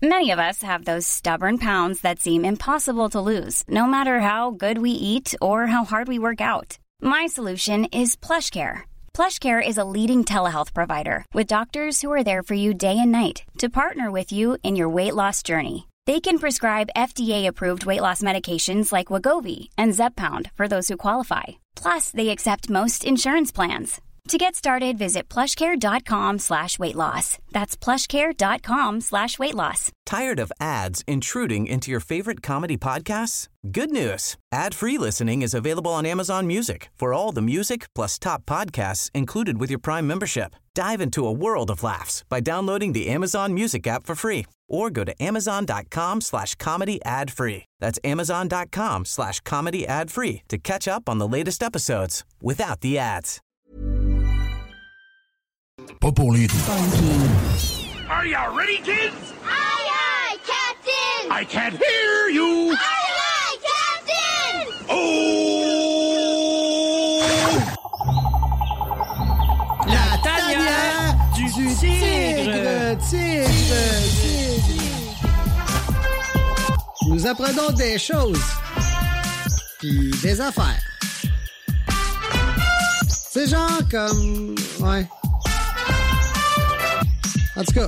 Many of us have those stubborn pounds that seem impossible to lose, no matter how good we eat or how hard we work out. My solution is PlushCare. PlushCare is a leading telehealth provider with doctors who are there for you day and night to partner with you in your weight loss journey. They can prescribe FDA-approved weight loss medications like Wegovy and Zepbound for those who qualify. Plus, they accept most insurance plans. To get started, visit plushcare.com/weightloss. That's plushcare.com/weightloss. Tired of ads intruding into your favorite comedy podcasts? Good news. Ad-free listening is available on Amazon Music for all the music plus top podcasts included with your Prime membership. Dive into a world of laughs by downloading the Amazon Music app for free or go to amazon.com/comedy ad-free. That's amazon.com/comedy ad-free to catch up on the latest episodes without the ads. Pas pour les doux. Are you ready, kids? Aye, aye, Captain! I can't hear you! Aye, aye, Captain! Oh! La tanière du tigre. Nous apprenons des choses. Puis des affaires. C'est genre comme... Ouais. En tout cas,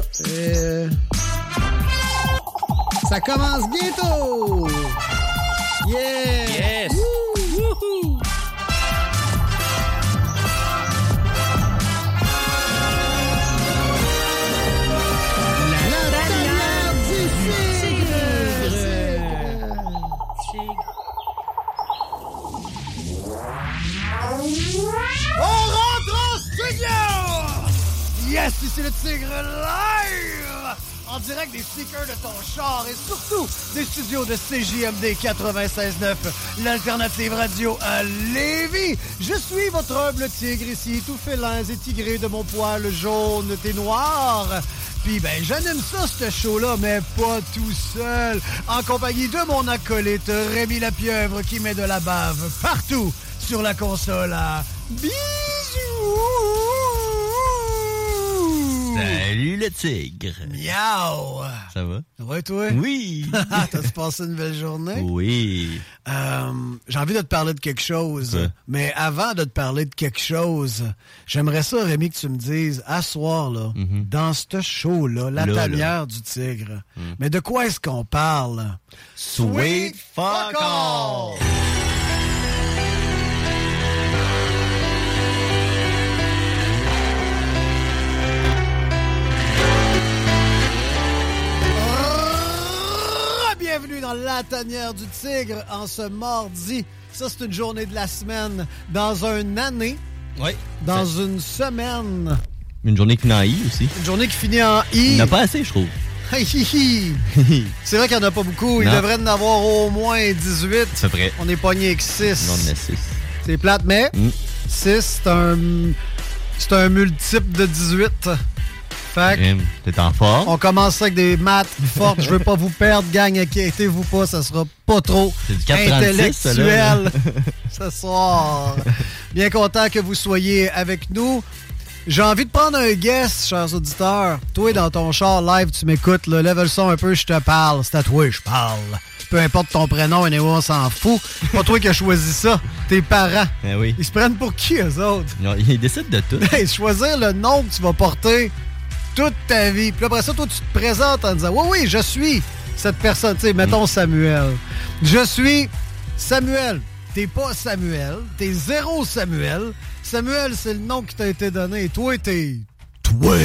ça commence bientôt! Yeah! Yes! Wouhou! La tanière du On rentre en studio! Yes, ici le Tigre live! En direct des speakers de ton char et surtout des studios de CJMD 96.9, l'alternative radio à Lévis. Je suis votre humble tigre ici, tout félin et tigré de mon poil jaune et noir. Puis ben, j'anime ça, ce show-là, mais pas tout seul. En compagnie de mon acolyte Rémi Lapieuvre qui met de la bave partout sur la console à bisous! Salut le tigre. Miaou! Ça va? Ouais, toi? Oui. T'as-tu passé une belle journée? Oui. J'ai envie de te parler de quelque chose. Ouais. Mais avant de te parler de quelque chose, j'aimerais ça, Rémi, que tu me dises, à soir, là, dans ce show-là, la tanière du tigre. Mais de quoi est-ce qu'on parle? Sweet fuck all! Bienvenue dans la tanière du tigre en ce mardi. Ça, c'est une journée de la semaine. Dans une année. Oui. Dans une semaine. Une journée qui finit en I aussi. Une journée qui finit en I. Il n'y en a pas assez, je trouve. C'est vrai qu'il n'y en a pas beaucoup. Il devrait en avoir au moins 18. C'est vrai. On est pogné avec 6. Non, on en a 6. C'est plate, mais 6, c'est un multiple de 18. Fait que t'es en forme. on commence avec des maths fortes. Je veux pas vous perdre, gang. Inquiétez-vous pas, ça sera pas trop C'est du 436, intellectuel ce soir. Bien content que vous soyez avec nous. J'ai envie de prendre un guess, chers auditeurs. Toi, dans ton char live, tu m'écoutes. Là, lève le son un peu, je te parle. C'est à toi, je parle. Peu importe ton prénom, anyway, on s'en fout. C'est pas toi qui as choisi ça. Tes parents. Ben oui. Ils se prennent pour qui, eux autres? Ils décident de tout. Hey, choisir le nom que tu vas porter toute ta vie. Puis après ça, toi, tu te présentes en disant « Oui, je suis cette personne. » Tu sais, mettons Samuel. Je suis Samuel. T'es pas Samuel. T'es zéro Samuel. Samuel, c'est le nom qui t'a été donné. Et toi, t'es... Toi!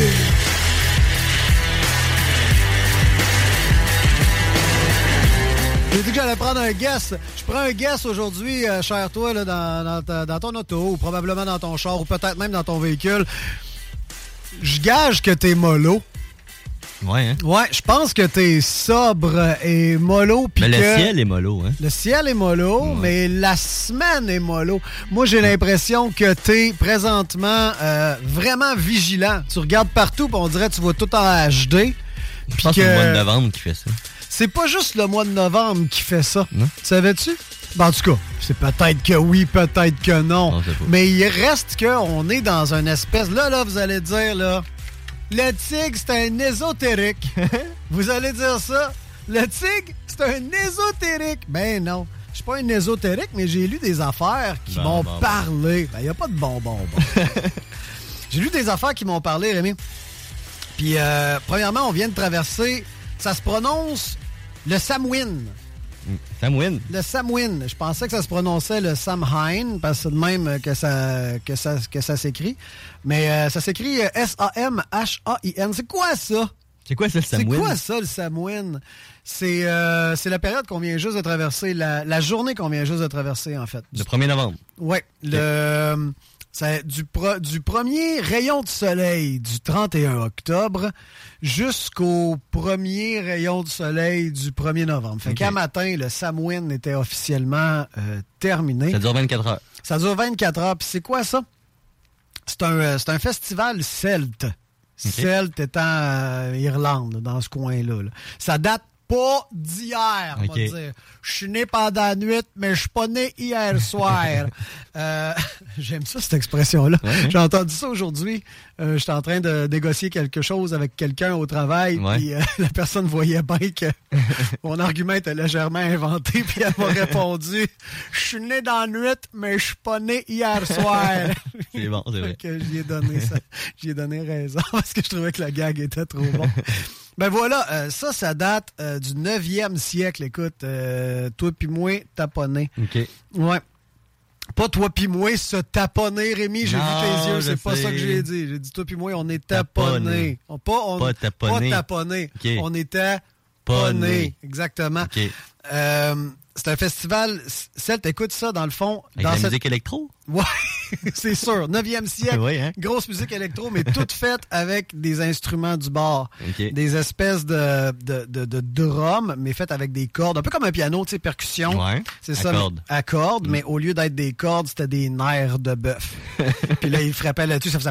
J'ai dit que j'allais prendre un guess. Je prends un guess aujourd'hui, cher toi, là, dans ton auto, ou probablement dans ton char, ou peut-être même dans ton véhicule. Je gage que t'es mollo. Ouais, hein? Ouais, je pense que t'es sobre et mollo. Mais le ciel est mollo, hein? Le ciel est mollo, mais la semaine est mollo. Moi, j'ai l'impression que t'es présentement vraiment vigilant. Tu regardes partout, puis on dirait que tu vois tout en HD. Je pense que c'est le mois de novembre qui fait ça. C'est pas juste le mois de novembre qui fait ça. Non? Savais-tu? Ben, en tout cas, c'est peut-être que oui, peut-être que non. Non, c'est pas. Mais il reste qu'on est dans une espèce... Là, vous allez dire, là... Le tigre, c'est un ésotérique. Vous allez dire ça? Le tigre, c'est un ésotérique. Ben non. Je suis pas un ésotérique, mais j'ai lu des affaires qui m'ont parlé. Ben, il n'y a pas de bonbons. J'ai lu des affaires qui m'ont parlé, Rémi. Puis, premièrement, on vient de traverser... Ça se prononce le Samhain. Samhain? Le Samhain. Je pensais que ça se prononçait le Samhain, parce que c'est de même que ça s'écrit. Mais ça s'écrit S-A-M-H-A-I-N. C'est quoi ça? C'est quoi ça, le Samhain? C'est quoi ça, le Samhain? C'est la période qu'on vient juste de traverser, la journée qu'on vient juste de traverser, en fait. Le 1er novembre. Oui. C'est du premier rayon de soleil du 31 octobre jusqu'au premier rayon de soleil du 1er novembre. Fait qu'à matin, le Samhain était officiellement terminé. Ça dure 24 heures. Ça dure 24 heures. Puis c'est quoi ça? C'est un festival celte. Celte étant Irlande, dans ce coin-là. Là. Ça date pas d'hier, on va dire. Je suis né pendant la nuit, mais je suis pas né hier soir. J'aime ça, cette expression-là. Ouais. J'ai entendu ça aujourd'hui. J'étais en train de négocier quelque chose avec quelqu'un au travail, puis la personne voyait bien que mon argument était légèrement inventé, puis elle m'a répondu « Je suis né dans la nuit, mais je suis pas né hier soir. » C'est bon, c'est vrai. J'y ai donné ça. J'y ai donné raison, parce que je trouvais que la gag était trop bon. Ben voilà, ça date du 9e siècle. Écoute, toi pis moi, taponné. OK. Ouais. Pas toi pis moi, se taponner, Rémi, j'ai vu tes yeux, c'est pas ça que j'ai dit. J'ai dit toi pis moi, on est taponné. Pas taponné. Pas taponné. Okay. On était taponné. Exactement. Okay. C'est un festival celte. Écoute ça, dans le fond. Avec dans la musique électro? Ouais, c'est sûr. 9e siècle. Oui, hein? Grosse musique électro, mais toute faite avec des instruments du bord. Okay. Des espèces de drums, mais faites avec des cordes. Un peu comme un piano, tu sais, percussion. Ouais. C'est ça. À cordes, mais au lieu d'être des cordes, c'était des nerfs de bœuf. Puis là, il frappait là-dessus, ça faisait...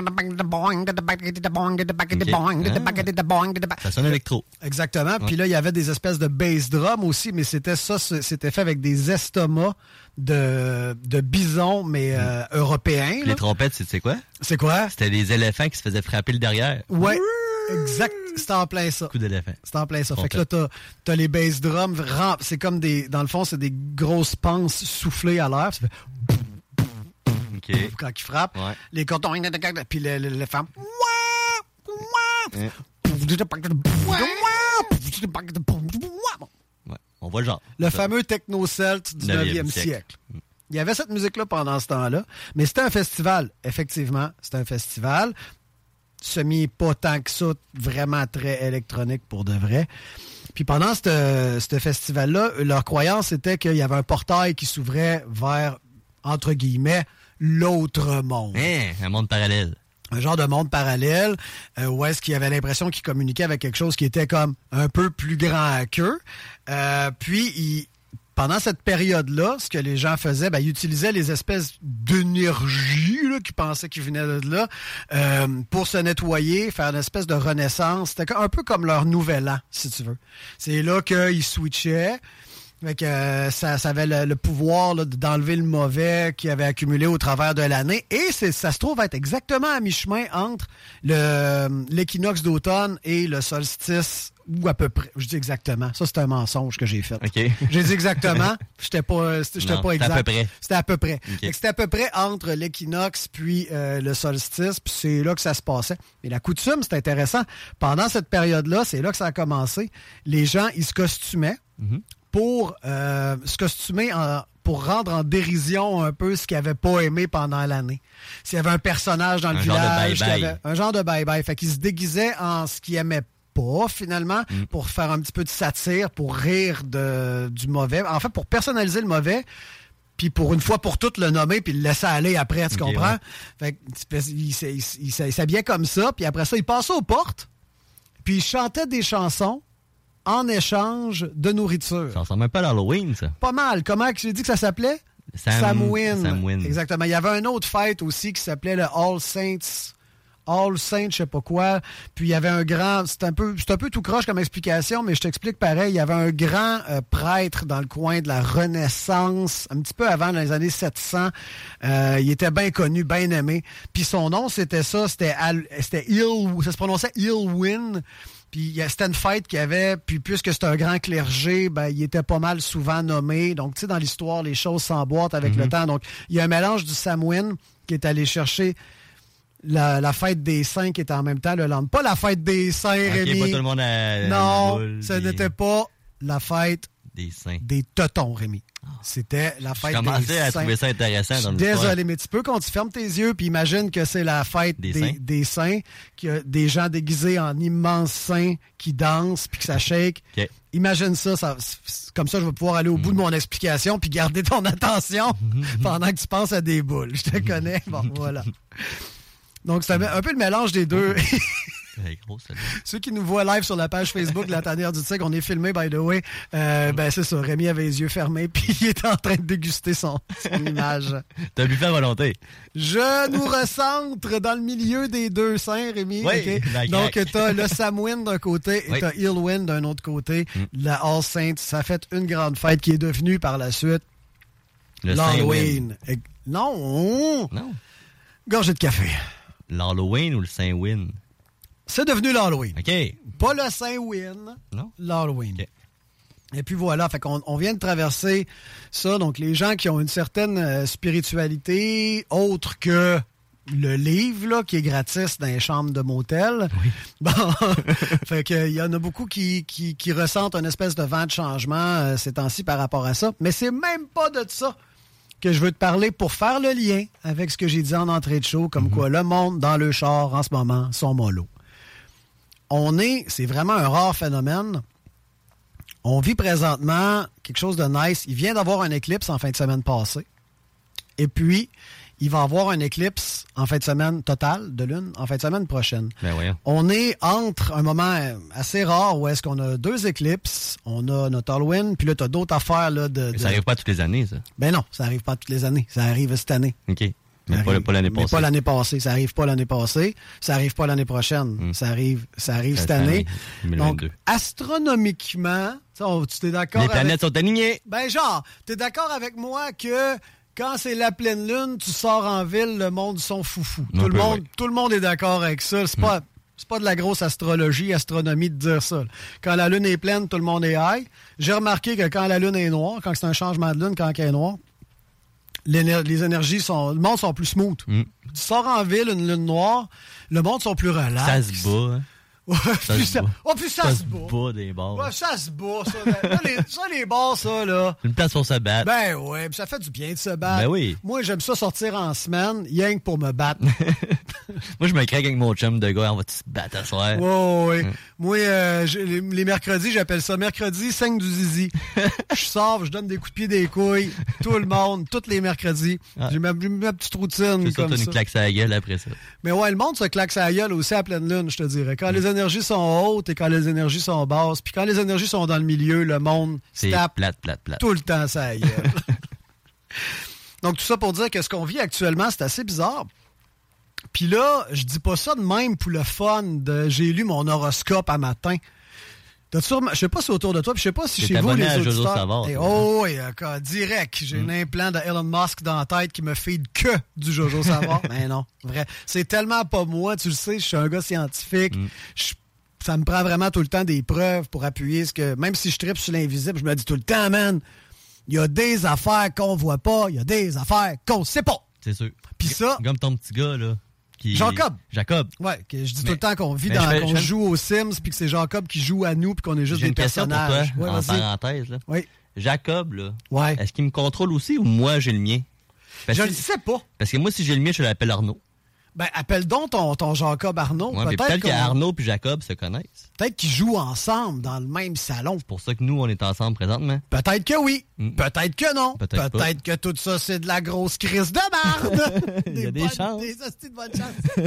Ça sonne électro. Exactement. Ouais. Puis là, il y avait des espèces de bass drum aussi, mais c'était fait avec des estomacs de bisons, mais européens. Les trompettes, c'est quoi? C'est quoi? C'était des éléphants qui se faisaient frapper le derrière. Ouais, exact. C'était en plein ça. Coup d'éléphant. C'était en plein ça. Fait que là, t'as les bass drums. C'est comme dans le fond, c'est des grosses panses soufflées à l'air. Ça fait... Quand ils frappent. Ouais. Les cotons, puis l'éléphant... On voit le genre. Le fameux techno-celt du 9e siècle. Il y avait cette musique-là pendant ce temps-là, mais c'était un festival. Effectivement, c'était un festival. Pas tant que ça, vraiment très électronique pour de vrai. Puis pendant ce festival-là, leur croyance était qu'il y avait un portail qui s'ouvrait vers, entre guillemets, l'autre monde. Un monde parallèle. Un genre de monde parallèle où est-ce qu'il y avait l'impression qu'il communiquait avec quelque chose qui était comme un peu plus grand qu'eux. Puis, pendant cette période-là, ce que les gens faisaient, ils utilisaient les espèces d'énergie qu'ils pensaient qu'ils venaient de là pour se nettoyer, faire une espèce de renaissance. C'était un peu comme leur nouvel an, si tu veux. C'est là qu'ils switchaient. Fait que ça avait le pouvoir là, d'enlever le mauvais qu'il avait accumulé au travers de l'année. Et ça se trouve être exactement à mi-chemin entre l'équinoxe d'automne et le solstice, ou à peu près. Je dis exactement. Ça, c'est un mensonge que j'ai fait. Okay. J'ai dit exactement. J'étais pas exact. C'était à peu près. C'était à peu près. Okay. C'était à peu près entre l'équinoxe puis le solstice. Puis c'est là que ça se passait. Mais la coutume, c'est intéressant. Pendant cette période-là, c'est là que ça a commencé. Les gens, ils se costumaient. Mm-hmm. Pour se costumer pour rendre en dérision un peu ce qu'ils n'avaient pas aimé pendant l'année. S'il y avait un personnage dans le village, un genre de bye-bye. Fait qu'ils se déguisaient en ce qu'ils n'aimaient pas, finalement, pour faire un petit peu de satire, pour rire du mauvais. En fait, pour personnaliser le mauvais, puis pour une fois pour toutes le nommer, puis le laisser aller après, tu comprends? Ouais. Fait qu'ils s'habillaient comme ça, puis après ça, ils passaient aux portes, puis ils chantaient des chansons en échange de nourriture. Ça ressemble un peu à l'Halloween, ça. Pas mal. Comment j'ai dit que ça s'appelait? Samhain. Exactement. Il y avait une autre fête aussi qui s'appelait le All Saints All Saints, je sais pas quoi. Puis il y avait un grand... C'est un peu tout croche comme explication, mais je t'explique pareil. Il y avait un grand prêtre dans le coin de la Renaissance, un petit peu avant, dans les années 700. Il était bien connu, bien aimé. Puis son nom, c'était ça. C'était ça se prononçait Illwyn. Puis c'était une fête qu'il y avait, puis puisque c'est un grand clergé, ben il était pas mal souvent nommé. Donc, tu sais, dans l'histoire, les choses s'emboîtent avec le temps. Donc, il y a un mélange du Samhain qui est allé chercher la fête des saints qui était en même temps le lendemain. Pas la fête des saints, Rémi. Pas tout le monde à non, boule, ce n'était pas la fête des saints. Des teutons, Rémi. C'était la fête des saints. Je commençais à trouver ça intéressant dans l'histoire. Désolé, mais tu peux quand tu fermes tes yeux puis imagine que c'est la fête des saints, qu'il y a des gens déguisés en immenses saints qui dansent puis que ça shake. Okay. Imagine ça, comme ça je vais pouvoir aller au bout de mon explication puis garder ton attention pendant que tu penses à des boules. Je te connais. Bon, voilà. Donc, c'est un peu le mélange des deux. Gros, ceux qui nous voient live sur la page Facebook de la Tanière du Tigre, on est filmé, by the way. Ben, c'est ça. Rémi avait les yeux fermés, puis il était en train de déguster son image. T'as buffé à volonté. Je nous recentre dans le milieu des deux saints, Rémi. Oui, okay? Donc, t'as le Samhain d'un côté et t'as Illwyn d'un autre côté. La All Saints, ça a fait une grande fête qui est devenue par la suite l'Halloween. Non. Gorgée de café. L'Halloween ou le Saint-Win? C'est devenu l'Halloween. OK. Pas le Saint-Win, non? L'Halloween. Okay. Et puis voilà, fait qu'on vient de traverser ça. Donc, les gens qui ont une certaine spiritualité autre que le livre, là, qui est gratis dans les chambres de motel. Oui. Bon, fait qu'il y en a beaucoup qui ressentent une espèce de vent de changement ces temps-ci par rapport à ça. Mais c'est même pas de ça que je veux te parler pour faire le lien avec ce que j'ai dit en entrée de show, comme quoi le monde dans le char en ce moment sont mollo. C'est vraiment un rare phénomène. On vit présentement quelque chose de nice. Il vient d'avoir un éclipse en fin de semaine passée. Et puis, il va avoir un éclipse en fin de semaine totale de lune en fin de semaine prochaine. Ben voyons. On est entre un moment assez rare où est-ce qu'on a deux éclipses. On a notre Halloween, puis là, tu as d'autres affaires. Là, Ça n'arrive pas toutes les années, ça? Ben non, ça n'arrive pas toutes les années. Ça arrive cette année. OK. Mais pas l'année passée. Mais pas l'année passée. Ça n'arrive pas l'année passée. Ça n'arrive pas l'année prochaine. Ça arrive cette année. 2022. Donc, astronomiquement, tu t'es d'accord les planètes sont alignées. Ben genre, tu es d'accord avec moi que quand c'est la pleine lune, tu sors en ville, le monde sont foufous. Tout le monde est d'accord avec ça. C'est pas de la grosse astronomie de dire ça. Quand la lune est pleine, tout le monde est high. J'ai remarqué que quand la lune est noire, quand c'est un changement de lune, quand elle est noire, les énergies le monde sont plus smooth. Tu sors en ville, une lune noire, le monde sont plus relax. Ça se bat, hein? Ouais, puis ça se bat. Des bars. Ouais, ça se bat, ça. Là, les bars, ça, là. Une place pour se battre. Ben ouais, puis ça fait du bien de se battre. Ben oui. Moi, j'aime ça sortir en semaine, rien que pour me battre. Moi, je me craque avec mon chum de gars, on va-tu se battre à soir? Ouais. Moi, les mercredis, j'appelle ça mercredi 5 du zizi. Je sors, je donne des coups de pied des couilles, tout le monde, tous les mercredis. Ah. J'ai ma petite routine comme ça. Tu une claque sur la gueule après ça. Mais ouais, le monde se claque sur la gueule aussi à pleine lune, je te dirais. Quand les énergies sont hautes et quand les énergies sont basses, puis quand les énergies sont dans le milieu, le monde se tape plate. Tout le temps sur la gueule. Donc, tout ça pour dire que ce qu'on vit actuellement, c'est assez bizarre. Puis là, je dis pas ça de même pour le fun de j'ai lu mon horoscope à matin. Je sais pas si autour de toi, puis je sais pas si chez vous, les auditeurs... oui, direct. J'ai un implant de Elon Musk dans la tête qui me feed que du Jojo Savard. Mais non, vrai. C'est tellement pas moi, tu le sais, je suis un gars scientifique. Ça me prend vraiment tout le temps des preuves pour appuyer ce que... Même si je tripe sur l'invisible, je me dis tout le temps, man, il y a des affaires qu'on voit pas, il y a des affaires qu'on sait pas. C'est sûr. Puis ça... Comme ton petit gars, là. Jacob. Ouais, je dis tout le temps qu'on vit qu'on joue aux Sims puis que c'est Jacob qui joue à nous puis qu'on est juste des personnages. Pour toi, en parenthèse, là. Oui. Jacob, là. Ouais. Est-ce qu'il me contrôle aussi ou moi j'ai le mien? Je ne sais pas. Parce que moi, si j'ai le mien, je l'appelle Arnaud. Ben, appelle donc ton Jacob Arnaud. Ouais, peut-être qu'Arnaud et Jacob se connaissent. Peut-être qu'ils jouent ensemble dans le même salon. C'est pour ça que nous, on est ensemble présentement. Peut-être que oui. Peut-être que non. Peut-être que tout ça, c'est de la grosse crise de merde. Il y a des chances. Des hosties de bonnes chances.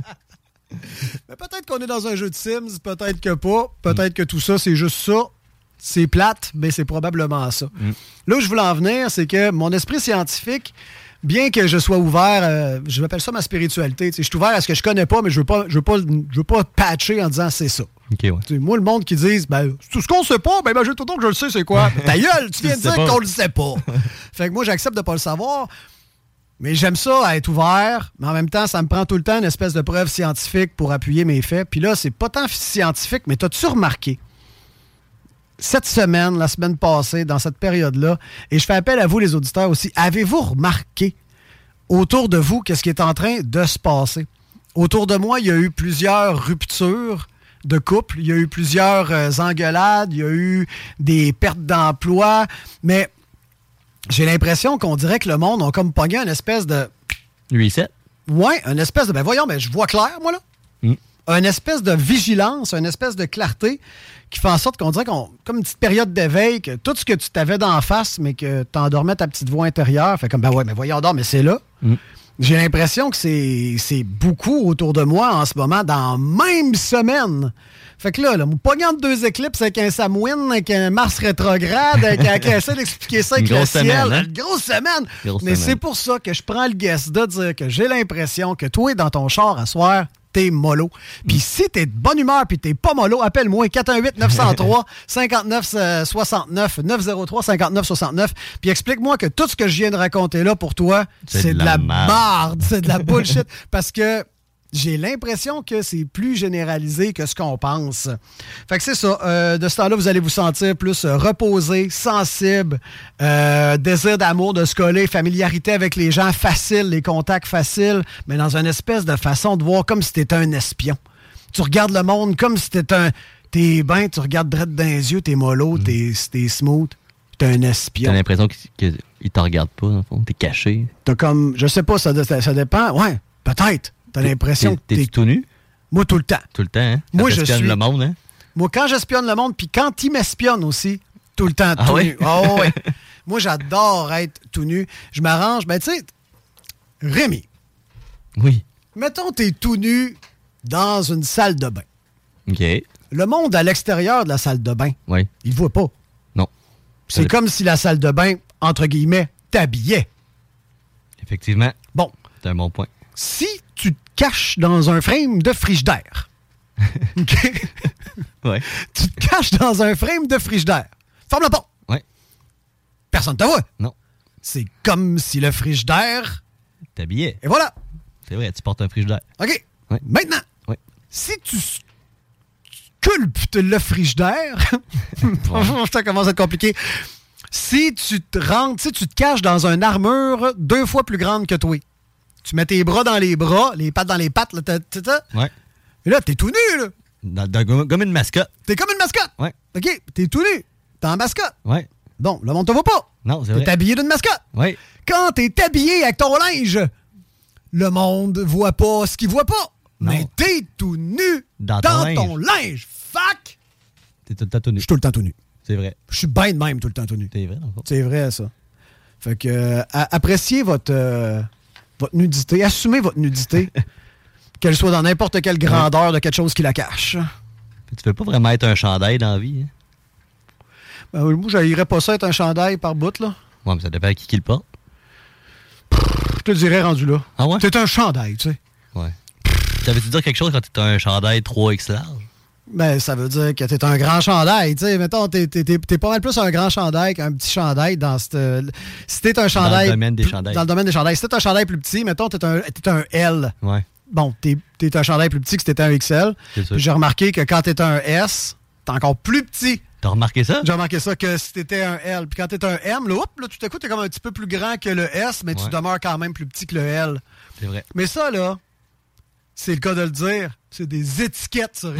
Mais peut-être qu'on est dans un jeu de Sims. Peut-être que pas. Peut-être que tout ça, c'est juste ça. C'est plate, mais c'est probablement ça. Là où je voulais en venir, c'est que mon esprit scientifique bien que je sois ouvert, je m'appelle ça ma spiritualité. Je suis ouvert à ce que je connais pas, mais je veux pas patcher en disant c'est ça. OK, ouais. Moi, le monde qui dit tout ce qu'on sait pas, imagine tout le temps que je le sais, c'est quoi? Ta gueule, tu viens de dire qu'on le sait pas. Fait que moi, j'accepte de pas le savoir. Mais j'aime ça, à être ouvert, mais en même temps, ça me prend tout le temps une espèce de preuve scientifique pour appuyer mes faits. Puis là, c'est pas tant scientifique, mais t'as-tu remarqué? Cette semaine, la semaine passée, dans cette période-là, et je fais appel à vous, les auditeurs aussi, avez-vous remarqué autour de vous qu'est-ce qui est en train de se passer? Autour de moi, il y a eu plusieurs ruptures de couple, il y a eu plusieurs engueulades, il y a eu des pertes d'emploi, mais... J'ai l'impression qu'on dirait que le monde a comme pogné une espèce de... Reset? Ouais, une espèce de... voyons, je vois clair, moi, là. Une espèce de vigilance, une espèce de clarté qui fait en sorte qu'on dirait qu'on... Comme une petite période d'éveil, que tout ce que tu t'avais d'en face, mais que t'endormais ta petite voix intérieure, fait comme, mais voyons donc, mais c'est là. J'ai l'impression que c'est beaucoup autour de moi en ce moment, dans la même semaine. Fait que là, mon pognon de 2 éclipses avec un Samhain, avec un Mars rétrograde, avec un essaie d'expliquer ça avec le ciel. Une grosse semaine. Mais c'est pour ça que je prends le guess de dire que j'ai l'impression que toi, dans ton char à soir, t'es mollo. Puis si t'es de bonne humeur puis t'es pas mollo, appelle-moi 418-903-5969, 903-5969, puis explique-moi que tout ce que je viens de raconter là pour toi, c'est de la marde, c'est de la bullshit. Parce que j'ai l'impression que c'est plus généralisé que ce qu'on pense. Fait que c'est ça. De ce temps-là, vous allez vous sentir plus reposé, sensible, désir d'amour, de se coller, familiarité avec les gens, facile, les contacts faciles, mais dans une espèce de façon de voir comme si t'étais un espion. Tu regardes le monde comme si t'étais un... T'es ben, tu regardes droit dans les yeux, t'es mollo, t'es smooth, t'es un espion. T'as l'impression qu'il te regarde pas, dans le fond. T'es caché. T'as comme... Je sais pas, ça dépend. Ouais, peut-être. T'as l'impression que t'es tout nu? Moi, tout le temps. Tout le temps, hein? Moi, je suis... le monde, hein? Moi, quand j'espionne le monde, puis quand ils m'espionnent aussi, tout le temps, tout nu. Oh, ouais. Moi, j'adore être tout nu. Je m'arrange. Ben, tu sais, Rémi. Oui. Mettons, t'es tout nu dans une salle de bain. OK. Le monde à l'extérieur de la salle de bain, oui. Il ne voit pas. Non. C'est comme si la salle de bain, entre guillemets, t'habillait. Effectivement. Bon. C'est un bon point. Si tu te caches dans un frame de frigidaire, OK? Ouais. Tu te caches dans un frame de frigidaire. Ferme la porte. Oui. Personne ne te voit. Non. C'est comme si le frigidaire... t'habillait. Et voilà. C'est vrai, tu portes un frigidaire. OK. Oui. Maintenant, oui. Si tu sculptes le frigidaire, ça commence à être compliqué. Si tu te rentres, si tu te caches dans une armure 2 fois plus grande que toi, tu mets tes bras dans les bras, les pattes dans les pattes, là, ouais. Et là, t'es tout nu, là. Comme une mascotte. T'es comme une mascotte. Ouais. OK, t'es tout nu. T'es en mascotte. Ouais. Bon, le monde te voit pas. Non, c'est vrai. T'es habillé d'une mascotte. Ouais. Quand t'es habillé avec ton linge, le monde voit pas ce qu'il voit pas. Non. Mais t'es tout nu dans ton linge. Fuck! T'es tout le temps tout nu. Je suis tout le temps tout nu. C'est vrai. Je suis bien de même tout le temps tout nu. C'est vrai, dans le fond. C'est vrai, ça. Fait que, appréciez votre nudité. Assumez votre nudité. Qu'elle soit dans n'importe quelle grandeur de quelque chose qui la cache. Tu veux pas vraiment être un chandail dans la vie, hein? Ben, moi, j'haïrais pas ça être un chandail par bout, là. Ouais, mais ça dépend à qui le porte. Je te dirais rendu là. Ah ouais? T'es un chandail, tu sais. Ouais. Ça veut-tu dire quelque chose quand t'es un chandail 3X large? Ben, ça veut dire que t'es un grand chandail, tu sais. Mettons, t'es pas mal plus un grand chandail qu'un petit chandail dans cette... Si t'es un chandail... Dans le domaine des chandails. Dans le domaine des chandails. Si t'es un chandail plus petit, mettons, t'es un L. Ouais. Bon, t'es un chandail plus petit que si t'étais un XL. C'est sûr. Puis j'ai remarqué que quand t'es un S, t'es encore plus petit. T'as remarqué ça? J'ai remarqué ça, que si t'étais un L. Puis quand t'es un M, là, tout à coup, t'es comme un petit peu plus grand que le S, mais tu demeures quand même plus petit que le L. C'est vrai. Mais ça, là, c'est le cas de le dire, c'est des étiquettes, ça.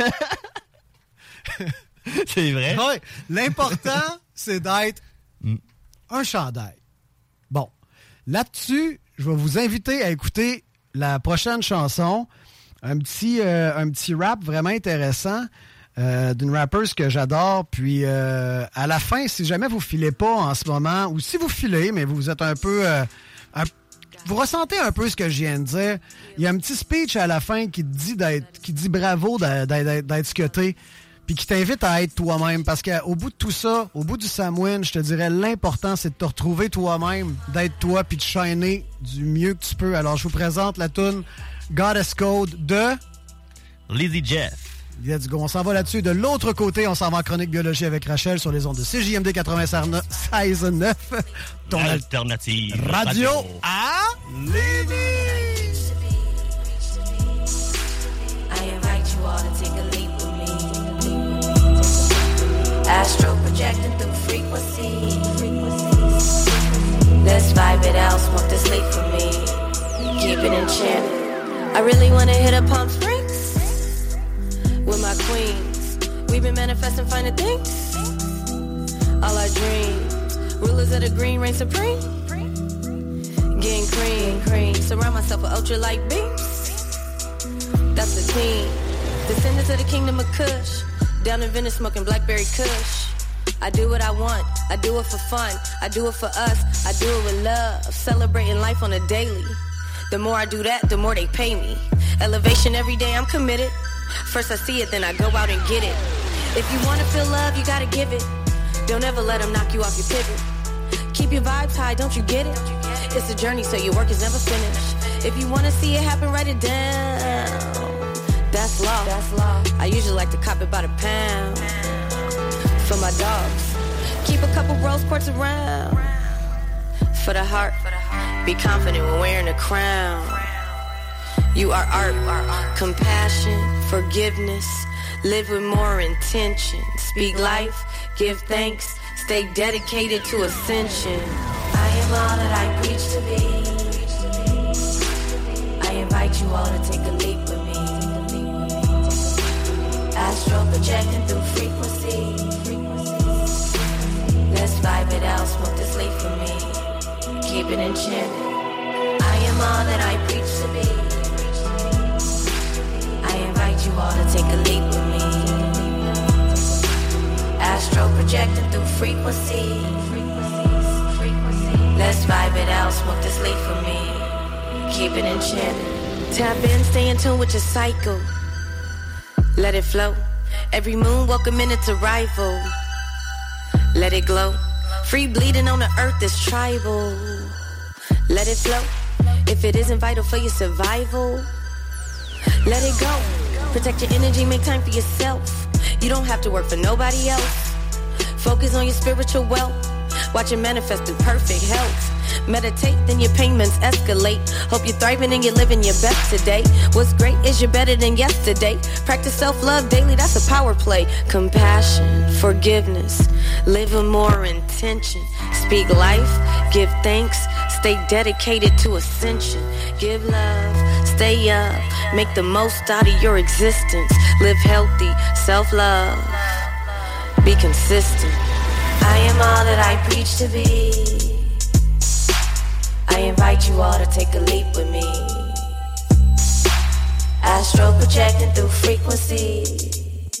C'est vrai? Oui. L'important, c'est d'être un chandail. Bon. Là-dessus, je vais vous inviter à écouter la prochaine chanson. Un petit rap vraiment intéressant d'une rappeuse que j'adore. Puis, à la fin, si jamais vous filez pas en ce moment, ou si vous filez, mais vous êtes un peu... vous ressentez un peu ce que je viens de dire. Il y a un petit speech à la fin qui dit bravo d'être ce que t'es. Puis puis qui t'invite à être toi-même. Parce qu'au bout de tout ça, au bout du Samhain, je te dirais, l'important, c'est de te retrouver toi-même, d'être toi, puis de shiner du mieux que tu peux. Alors, je vous présente la toune Goddess Code de... Lizzie Jeff. Let's go. On s'en va là-dessus. De l'autre côté, on s'en va en chronique biologie avec Rachel sur les ondes de CJMD 96.9. Ton alternative radio à Lévis. I invite you all to take a leap with me. Astro projecting through frequency. Let's vibe it out, smoke this leaf for me. Keep it enchanted. I really wanna hit a Palm Springs with my queens. We've been manifesting finer things. All our dreams. Rulers of the green reign supreme. Getting cream. Surround myself with ultralight beams. That's the team. Descendants of the kingdom of Kush. Down in Venice smoking blackberry kush. I do what I want. I do it for fun. I do it for us. I do it with love. Celebrating life on a daily. The more I do that, the more they pay me. Elevation every day, I'm committed. First I see it, then I go out and get it. If you wanna feel love, you gotta give it. Don't ever let them knock you off your pivot. Keep your vibes high, don't you get it? It's a journey, so your work is never finished. If you wanna see it happen, write it down. That's law. I usually like to cop it by the pound. For my dogs, keep a couple rose quartz around. For the heart, be confident when wearing a crown. You are art, compassion, forgiveness. Live with more intention. Speak life, give thanks. Stay dedicated to ascension. I am all that I preach to be. I invite you all to take a leap with me. Astro projecting through frequency. Let's vibe it out, smoke this leaf for me. Keep it enchanted. I am all that I preach to be. I invite you all to take a leap with me. Astro projecting through frequency. Let's vibe it out, smoke this leaf for me. Keep it enchanted. Tap in, stay in tune with your cycle. Let it flow. Every moon, welcome in its arrival. Let it glow. Free bleeding on the earth is tribal. Let it flow. If it isn't vital for your survival, let it go. Protect your energy, make time for yourself. You don't have to work for nobody else. Focus on your spiritual wealth. Watch it manifest in perfect health. Meditate, then your payments escalate. Hope you're thriving and you're living your best today. What's great is you're better than yesterday. Practice self-love daily, that's a power play. Compassion, forgiveness, live with more intention. Speak life, give thanks, stay dedicated to ascension. Give love, stay up, make the most out of your existence. Live healthy, self-love, be consistent. I am all that I preach to be. I invite you all to take a leap with me. Astro projecting through frequencies.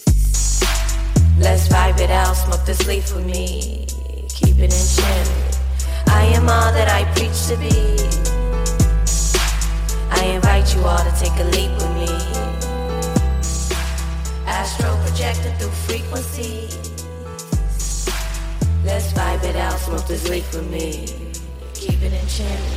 Let's vibe it out, smoke this leaf with me. Keep it enchanted. I am all that I preach to be. I invite you all to take a leap with me. Astro projecting through frequencies. Let's vibe it out, smoke this leaf with me. Keep it enchanted.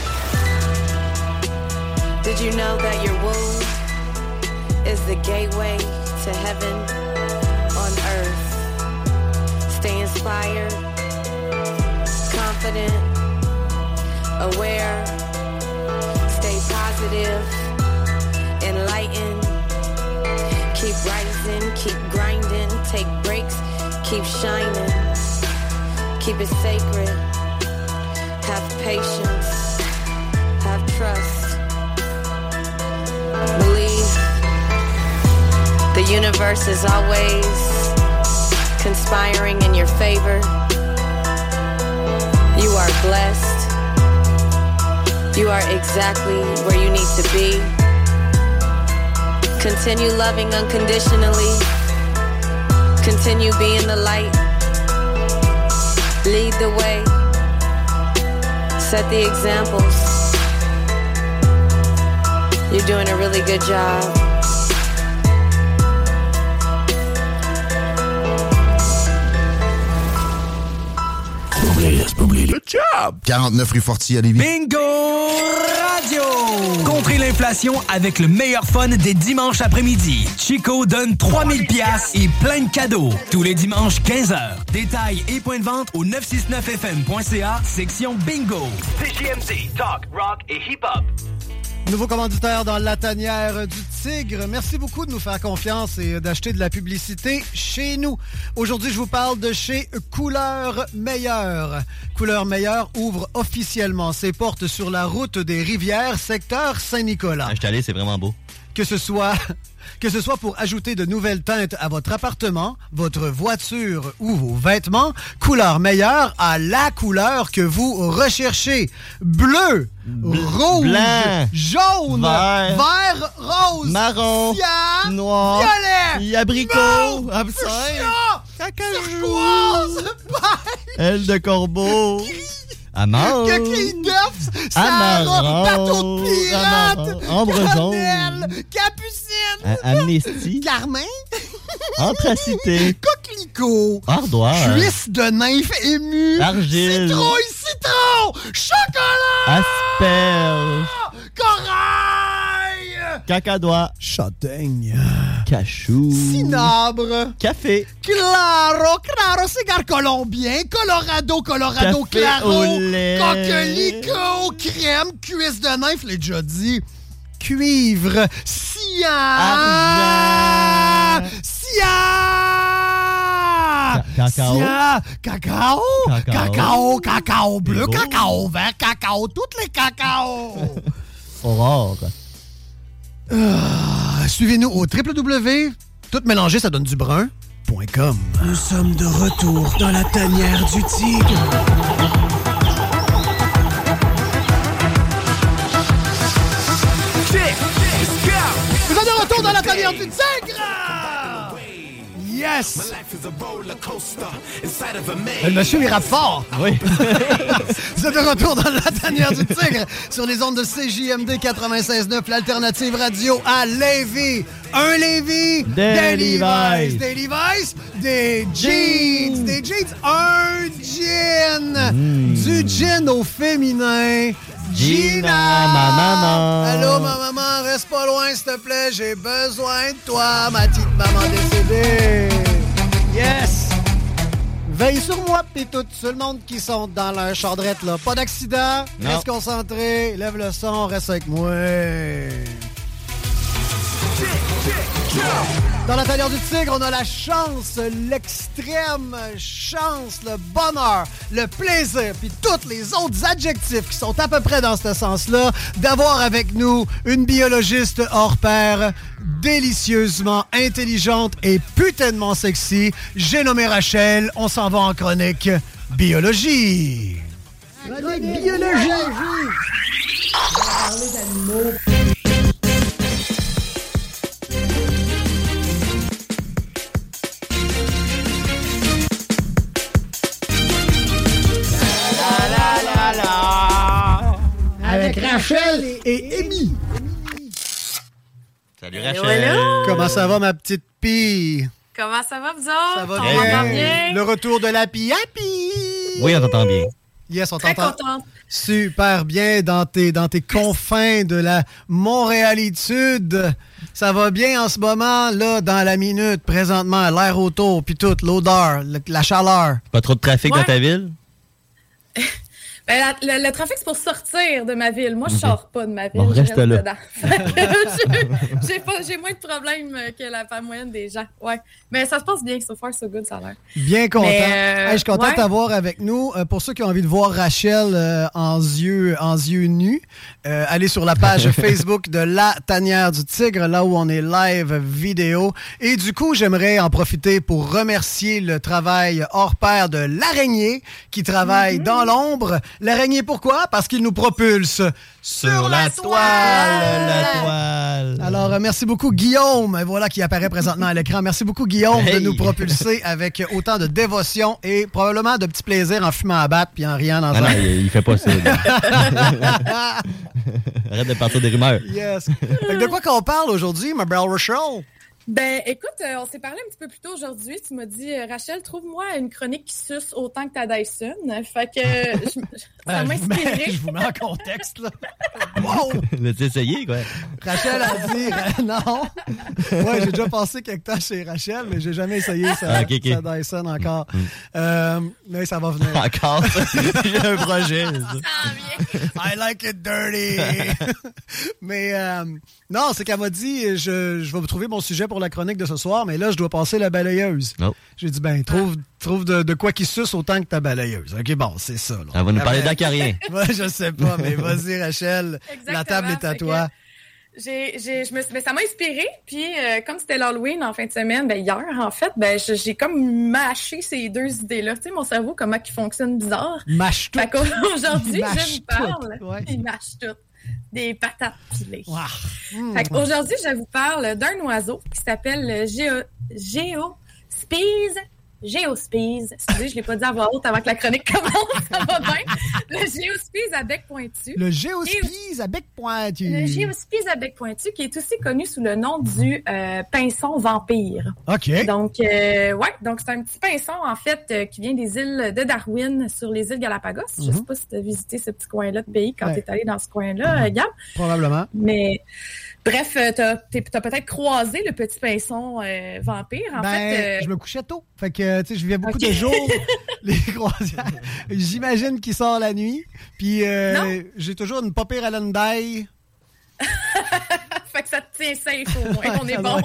Did you know that your womb is the gateway to heaven on earth? Stay inspired, confident, aware, stay positive, enlightened. Keep rising, keep grinding, take breaks, keep shining. Keep it sacred. Have patience. Have trust. Believe the universe is always conspiring in your favor. You are blessed. You are exactly where you need to be. Continue loving unconditionally. Continue being the light. Lead the way. Set the examples. You're doing a really good job. 49 rue Forti à Lévis. Bingo Radio! Contrez l'inflation avec le meilleur fun des dimanches après-midi. Chico donne 3000 piastres et plein de cadeaux. Tous les dimanches, 15h. Détails et points de vente au 969fm.ca, section Bingo. CJMD, talk, rock et hip-hop. Nouveau commanditaire dans la tanière du Tigre. Merci beaucoup de nous faire confiance et d'acheter de la publicité chez nous. Aujourd'hui, je vous parle de chez Couleur Meilleure. Couleur Meilleure ouvre officiellement ses portes sur la route des Rivières, secteur Saint-Nicolas. Je suis allé, c'est vraiment beau. Que ce soit pour ajouter de nouvelles teintes à votre appartement, votre voiture ou vos vêtements, Couleur Meilleure a la couleur que vous recherchez. Bleu, rouge, blanc, jaune, vert, rose, marron, cyan, noir, violet, abricot, absinthe, turquoise, aile de corbeau. Amande, coquille d'œuf, Sahara, bateau de pirate, ambre cannelle, jaune, capucine, amnestie, carmin, anthracité, coquelicot, ardoise, cuisse de nymphe émue, argile, citron, chocolat, asperge, corail, cacadois, châtaigne, cachou, cinabre, café, claro, cigare colombien, colorado, café claro, au lait, coquelicot, crème, cuisse de nymphe, je l'ai déjà dit, cuivre, cyan, argent, cacao bleu, cacao vert, cacao, toutes les cacaos. Aurore. Suivez-nous au www. Tout mélangé, ça donne du brun.com. Nous sommes de retour dans la tanière du tigre. Nous sommes de retour dans la tanière du tigre! Yes! Le monsieur, il rappe fort. Oui. Vous êtes de retour dans la tanière du tigre sur les ondes de CJMD 96.9, l'alternative radio à Lévis. Un Lévis, des Levi's. Des Levi's, des jeans. Des jeans, un gin. Du gin au féminin. Gina, ma maman. Allô, ma maman, reste pas loin, s'il te plaît. J'ai besoin de toi, ma petite maman décédée. Yes! Veille sur moi, pis tout le monde qui sont dans leur chardrette, là. Pas d'accident, reste concentré, lève le son, reste avec moi. Dans la tanière du tigre, on a la chance, l'extrême chance, le bonheur, le plaisir, puis tous les autres adjectifs qui sont à peu près dans ce sens-là, d'avoir avec nous une biologiste hors pair, délicieusement intelligente et putainement sexy. J'ai nommé Rachel, on s'en va en chronique biologie. Chronique biologie! On va parler d'animaux. Avec Rachel et Amy. Salut Rachel. Comment ça va, ma petite pie? Comment ça va, vous autres? Ça va on bien. bien. Le retour de la pie à pie. Oui, on t'entend bien. Yes, on Très t'entend contente. super bien dans tes confins de la Montréalitude. Ça va bien en ce moment, là, dans la minute, présentement, l'air autour, puis tout, l'odeur, la chaleur. Pas trop de trafic dans ta ville? Ben, le trafic, c'est pour sortir de ma ville. Moi, je sors pas de ma ville. Bon, je reste là. dedans. J'ai moins de problèmes que la moyenne des gens. Ouais. Mais ça se passe bien. So far, so good, ça a l'air. Bien content. Mais, je suis content ouais. de t'avoir avec nous. Pour ceux qui ont envie de voir Rachel en yeux nus, allez sur la page Facebook de La Tanière du Tigre, là où on est live vidéo. Et du coup, j'aimerais en profiter pour remercier le travail hors pair de l'araignée qui travaille dans l'ombre. L'araignée, pourquoi? Parce qu'il nous propulse sur la toile. Alors, merci beaucoup, Guillaume. Voilà qui apparaît présentement à l'écran. Merci beaucoup, Guillaume, de nous propulser avec autant de dévotion et probablement de petits plaisirs en fumant à batte puis en riant dans Non, il fait pas ça. Arrête de partir des rumeurs. Yes. De quoi qu'on parle aujourd'hui, ma belle Rachel? Ben, écoute, on s'est parlé un petit peu plus tôt aujourd'hui. Tu m'as dit, Rachel, trouve-moi une chronique qui suce autant que ta Dyson. Fait que ça m'a inspiré. Je vous mets en contexte, là. Wow! L'as-tu essayé, quoi? Rachel a dit, non. Ouais, j'ai déjà passé quelques temps chez Rachel, mais j'ai jamais essayé sa Dyson encore. Mais ça va venir. Encore? J'ai un projet. I like it dirty. Mais non, c'est qu'elle m'a dit, je vais vous trouver mon sujet pour la chronique de ce soir, mais là, je dois passer la balayeuse. Oh. J'ai dit, trouve de quoi qui suce autant que ta balayeuse. OK, bon, c'est ça. Là. Elle va nous parler d'acariens. Moi, je sais pas, mais vas-y, Rachel. Exactement, la table est à toi. Mais ça m'a inspiré, puis comme c'était l'Halloween en fin de semaine, hier en fait, j'ai comme mâché ces deux idées-là. Tu sais, mon cerveau, comment il fonctionne bizarre. Mâche tout. Fait qu'aujourd'hui, je vous parle. Ouais. Il mâche tout. Des patates pilées. Wow. Fait qu'aujourd'hui, je vous parle d'un oiseau qui s'appelle le Géospiz. Excusez, je l'ai pas dit à voix haute avant que la chronique commence, ça va bien. Le Géospiz à bec pointu. Le Géospiz à bec pointu. Le Géospiz à bec pointu, qui est aussi connu sous le nom du pinson vampire. OK. Donc, donc c'est un petit pinson, en fait, qui vient des îles de Darwin, sur les îles Galapagos. Je sais pas si tu as visité ce petit coin-là de pays quand tu es allé dans ce coin-là, Gab. Probablement. Mais... Bref, t'as peut-être croisé le petit pinson vampire. En fait, je me couchais tôt. Fait que, tu sais, je vivais beaucoup de jours, les croisières. J'imagine qu'il sort la nuit. Puis, j'ai toujours une pas pire haleine d'ail. Fait que ça te tient safe au moins. On est bon.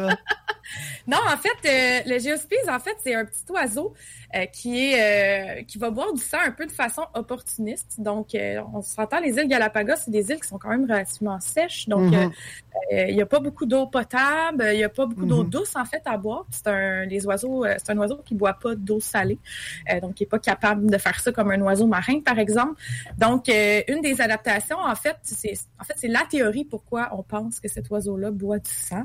Non, en fait, le Géospiz, en fait, c'est un petit oiseau qui va boire du sang un peu de façon opportuniste. Donc, on s'entend, les îles Galapagos, c'est des îles qui sont quand même relativement sèches. Donc, il n'y a pas beaucoup d'eau potable, il n'y a pas beaucoup d'eau douce, en fait, à boire. C'est un oiseau qui ne boit pas d'eau salée. Donc, il n'est pas capable de faire ça comme un oiseau marin, par exemple. Donc, une des adaptations, en fait, c'est la théorie pourquoi on pense que cet oiseau-là boit du sang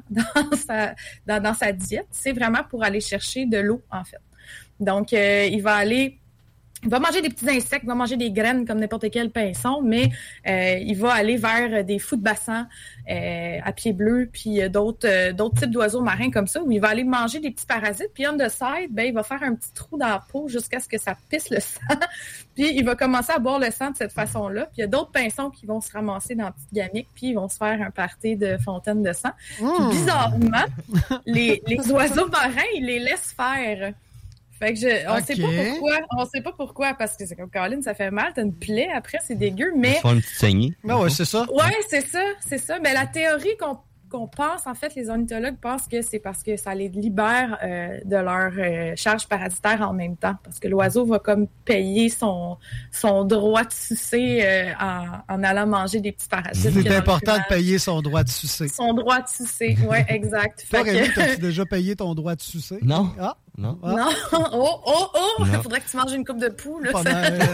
dans sa diète. C'est vraiment pour aller chercher de l'eau, en fait. Donc, il va manger des petits insectes, il va manger des graines comme n'importe quel pinson, mais il va aller vers des fous de bassin à pieds bleus, puis d'autres types d'oiseaux marins comme ça, où il va aller manger des petits parasites, puis on the side, il va faire un petit trou dans la peau jusqu'à ce que ça pisse le sang, puis il va commencer à boire le sang de cette façon-là, puis il y a d'autres pinsons qui vont se ramasser dans la petite gamique, puis ils vont se faire un party de fontaine de sang. Puis bizarrement, les oiseaux marins, ils les laissent faire. Fait que on sait pas pourquoi, parce que c'est comme Caroline, ça fait mal, t'as une plaie après, c'est dégueu, mais... Ils font une petite saignée. Ouais, c'est ça. Ouais, c'est ça. Mais la théorie qu'on pense, en fait, les ornithologues pensent que c'est parce que ça les libère de leur charge parasitaire en même temps. Parce que l'oiseau va comme payer son droit de sucer en allant manger des petits parasites. C'est important de payer son droit de sucer. Son droit de sucer, oui, exact. Toi, Rémi, t'as-tu déjà payé ton droit de sucer? Non. Ah. Non. Non. Oh! Il faudrait que tu manges une coupe de poux. Là,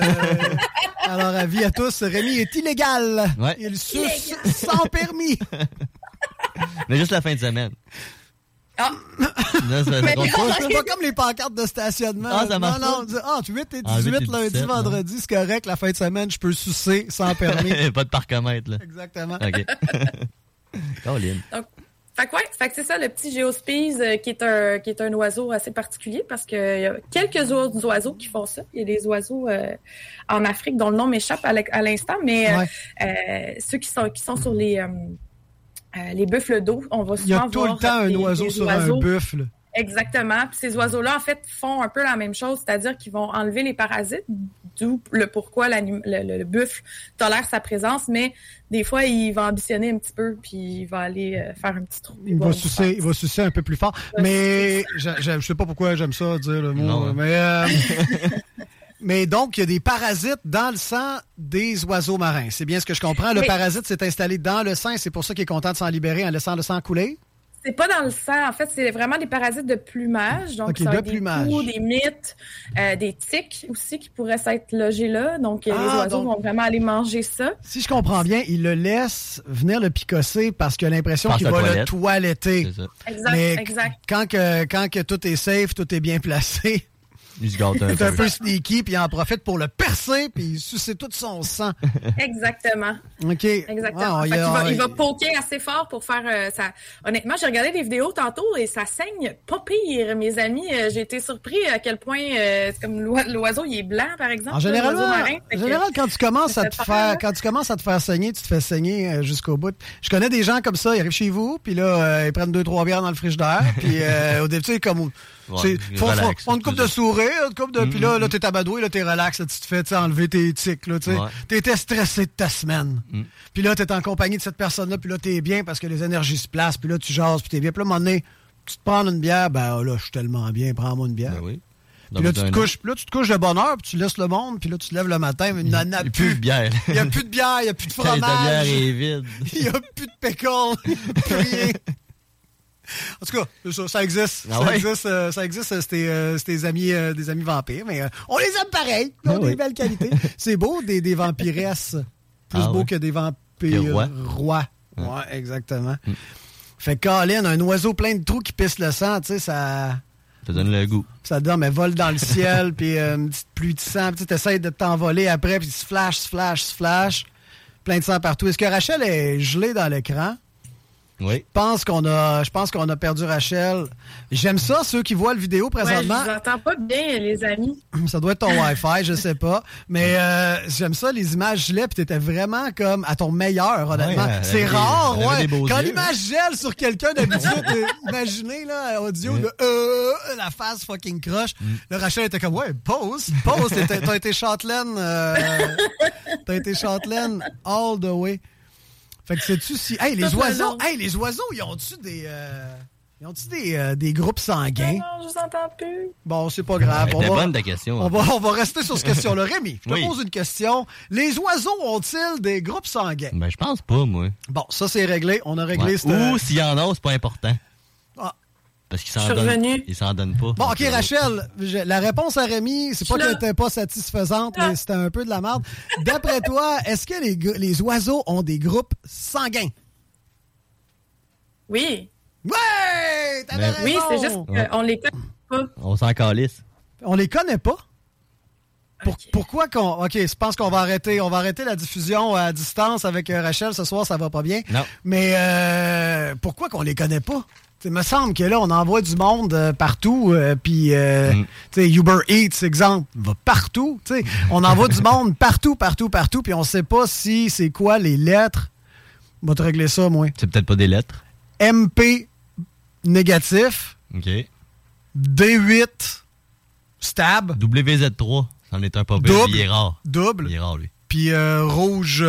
alors, avis à tous, Rémi est illégal. Ouais. Il suce sans permis. Mais juste la fin de semaine. Ah! Là, ça c'est pas comme les pancartes de stationnement. Ah, ça marche non, 8 et 18 lundi, 17, vendredi, c'est correct. La fin de semaine, je peux sucer sans permis. Pas de parcomètre, là. Exactement. OK. Caroline. Donc, fait que c'est ça, le petit Géospiz, qui est un oiseau assez particulier, parce qu'il y a quelques autres oiseaux qui font ça. Il y a des oiseaux en Afrique dont le nom m'échappe à l'instant, mais ceux qui sont sur les buffles d'eau, on va souvent voir... Il y a tout le temps un oiseau sur un buffle. Exactement. Puis ces oiseaux-là, en fait, font un peu la même chose, c'est-à-dire qu'ils vont enlever les parasites, d'où le pourquoi le buffle tolère sa présence, mais des fois, il va ambitionner un petit peu, puis il va aller faire un petit trou. Il va sucer un peu plus fort. Mais je sais pas pourquoi j'aime ça, dire le mot. Non. Mais donc, il y a des parasites dans le sang des oiseaux marins. C'est bien ce que je comprends. Le parasite s'est installé dans le sang et c'est pour ça qu'il est content de s'en libérer en laissant le sang couler? C'est pas dans le sang. En fait, c'est vraiment des parasites de plumage. Donc, ça des poux, des mythes, des tiques aussi qui pourraient s'être logés là. Donc, les oiseaux vont vraiment aller manger ça. Si je comprends bien, il le laisse venir le picosser parce qu'il a l'impression qu'il va le toiletter. Exact, mais exact. Quand que tout est safe, tout est bien placé, Il se gâte un peu. Il est un peu sneaky, puis il en profite pour le percer, puis il suce tout son sang. Exactement. OK. Exactement. Il va poker assez fort pour faire ça. Honnêtement, j'ai regardé des vidéos tantôt et ça saigne pas pire, mes amis. J'ai été surpris à quel point c'est comme l'oiseau, il est blanc, par exemple. En général, quand tu commences à te faire saigner, tu te fais saigner jusqu'au bout. Je connais des gens comme ça, ils arrivent chez vous, puis là, ils prennent 2-3 bières dans le frigidaire, puis au début, tu sais, comme... Ouais, font une coupe de sourire, puis là, t'es amadoué, là, t'es relax, là, tu te fais enlever tes tics, là, tu sais. T'étais stressé de ta semaine. Puis là, t'es en compagnie de cette personne-là, puis là, t'es bien parce que les énergies se placent, puis là, tu jases, puis t'es bien. Puis là, à un moment donné, tu te prends une bière, ben là, je suis tellement bien, prends-moi une bière. Ben oui. Puis là, tu te couches de bonne heure, puis tu laisses le monde, puis là, tu te lèves le matin, mais il n'y en a plus. de bière. Il n'y a plus de bière, il n'y a plus de fromage. La bière est vide. Il n'y a plus de pickle, plus rien. En tout cas, ça existe. Ça existe, c'est des amis vampires, mais on les aime pareil. Ils ont des belles qualités. C'est beau, des vampiresses. Plus beau que des vampires rois. Ouais, exactement. Fait que Colin, un oiseau plein de trous qui pisse le sang, tu sais, ça donne le goût. Ça donne, mais vole dans le ciel, puis une petite pluie de sang, puis tu essaies de t'envoler après, puis flash. Plein de sang partout. Est-ce que Rachel est gelée dans l'écran? Oui. Je pense qu'on a perdu Rachel. J'aime ça, ceux qui voient le vidéo présentement. Ouais, je vous entends pas bien, les amis. Ça doit être ton Wi-Fi, je sais pas. Mais j'aime ça, les images gelées, puis t'étais vraiment comme à ton meilleur, honnêtement. Ouais, c'est rare, ouais. Quand l'image gèle sur quelqu'un d'habitude, imaginez, là, audio de la face fucking croche. Là, Rachel était comme, ouais, pause. T'as été Châtelaine. T'as été Châtelaine all the way. Fait que sais-tu si... Hey, les oiseaux, ils ont-tu des groupes sanguins? Non, je vous entends plus. Bon, c'est pas grave. C'était bonne ta question. On va rester sur cette question-là. Rémi, je te pose une question. Les oiseaux ont-ils des groupes sanguins? Ben, je pense pas, moi. Bon, ça, c'est réglé. On a réglé cette... Ou s'il y en a, c'est pas important. Ah. Parce qu'ils s'en donnent pas. Bon, OK, Rachel, la réponse à Rémi, c'est pas qu'elle n'était pas satisfaisante, mais c'était un peu de la merde. D'après toi, est-ce que les oiseaux ont des groupes sanguins? Oui. Ouais! T'avais raison! Oui, c'est juste qu'on les connaît pas. On s'en calisse. On les connaît pas? Okay. Pourquoi qu'on... OK, je pense qu'on va arrêter la diffusion à distance avec Rachel. Ce soir, ça va pas bien. Non. Mais pourquoi qu'on les connaît pas? Il me semble que là, on envoie du monde partout, puis Uber Eats, exemple, va partout. On envoie du monde partout, puis on sait pas si c'est quoi les lettres. On va te régler ça, moi. C'est peut-être pas des lettres. MP négatif. OK. D8 stab. WZ3, c'en est un pas bête. Il est rare. Double. Il est rare, lui. Puis rouge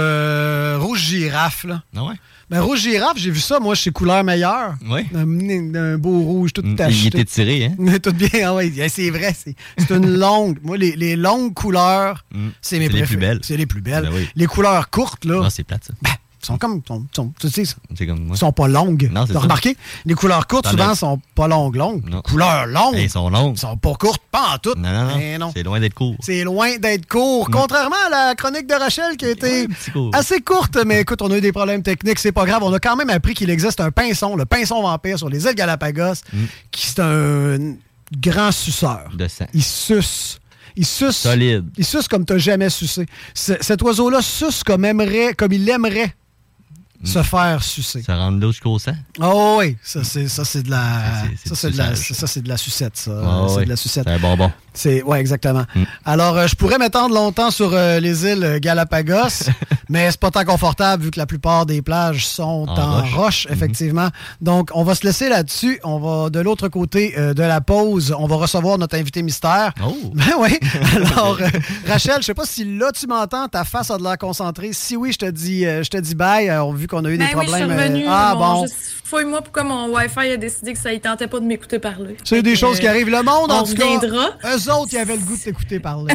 girafe, là. Ah ouais? Ben, rouge girafe, j'ai vu ça, moi, chez Couleur Meilleure. Oui. Un beau rouge, tout taché. Il était tiré, hein? Tout bien, ah oui. C'est vrai, c'est une longue. Moi, les longues couleurs, c'est mes préférées. Les plus belles. C'est les plus belles. Ben oui. Les couleurs courtes, là. Non, c'est plate, ça. Ben, sont comme... tu sais, c'est comme moi. Ils sont pas longues. Non, c'est T'as remarqué? Les couleurs courtes, souvent, sont pas longues. Non. Couleurs longues. Ils sont longues. Ils sont pas courtes, pas en tout. Non. C'est loin d'être court. C'est loin d'être court. Contrairement à la chronique de Rachel qui a été assez courte, mais écoute, on a eu des problèmes techniques, c'est pas grave. On a quand même appris qu'il existe un pinson, le pinson vampire sur les îles Galapagos, qui c'est un grand suceur. De sang. Il suce. Solide. Il suce comme t'as jamais sucé. Cet oiseau-là suce comme il aimerait se faire sucer. Ça rend de l'eau jusqu'au sang? Oh oui, ça c'est de la c'est de la sucette, ça. C'est de la sucette. C'est un bonbon. Ouais, exactement. Alors, je pourrais m'étendre longtemps sur les îles Galapagos, mais c'est pas tant confortable vu que la plupart des plages sont en roche, effectivement. Donc, on va se laisser là-dessus. On va de l'autre côté de la pause. On va recevoir notre invité mystère. Oh! Ben oui. Alors, Rachel, je sais pas si là tu m'entends, ta face a de l'air concentrée. Si oui, je te dis bye. Vu qu'on a eu des problèmes. Oui, je suis revenue. Bon. Fouille-moi pourquoi mon Wi-Fi a décidé que ça ne tentait pas de m'écouter parler. C'est des choses qui arrivent. Le monde, en tout cas. Eux autres, ils avaient le goût de t'écouter parler.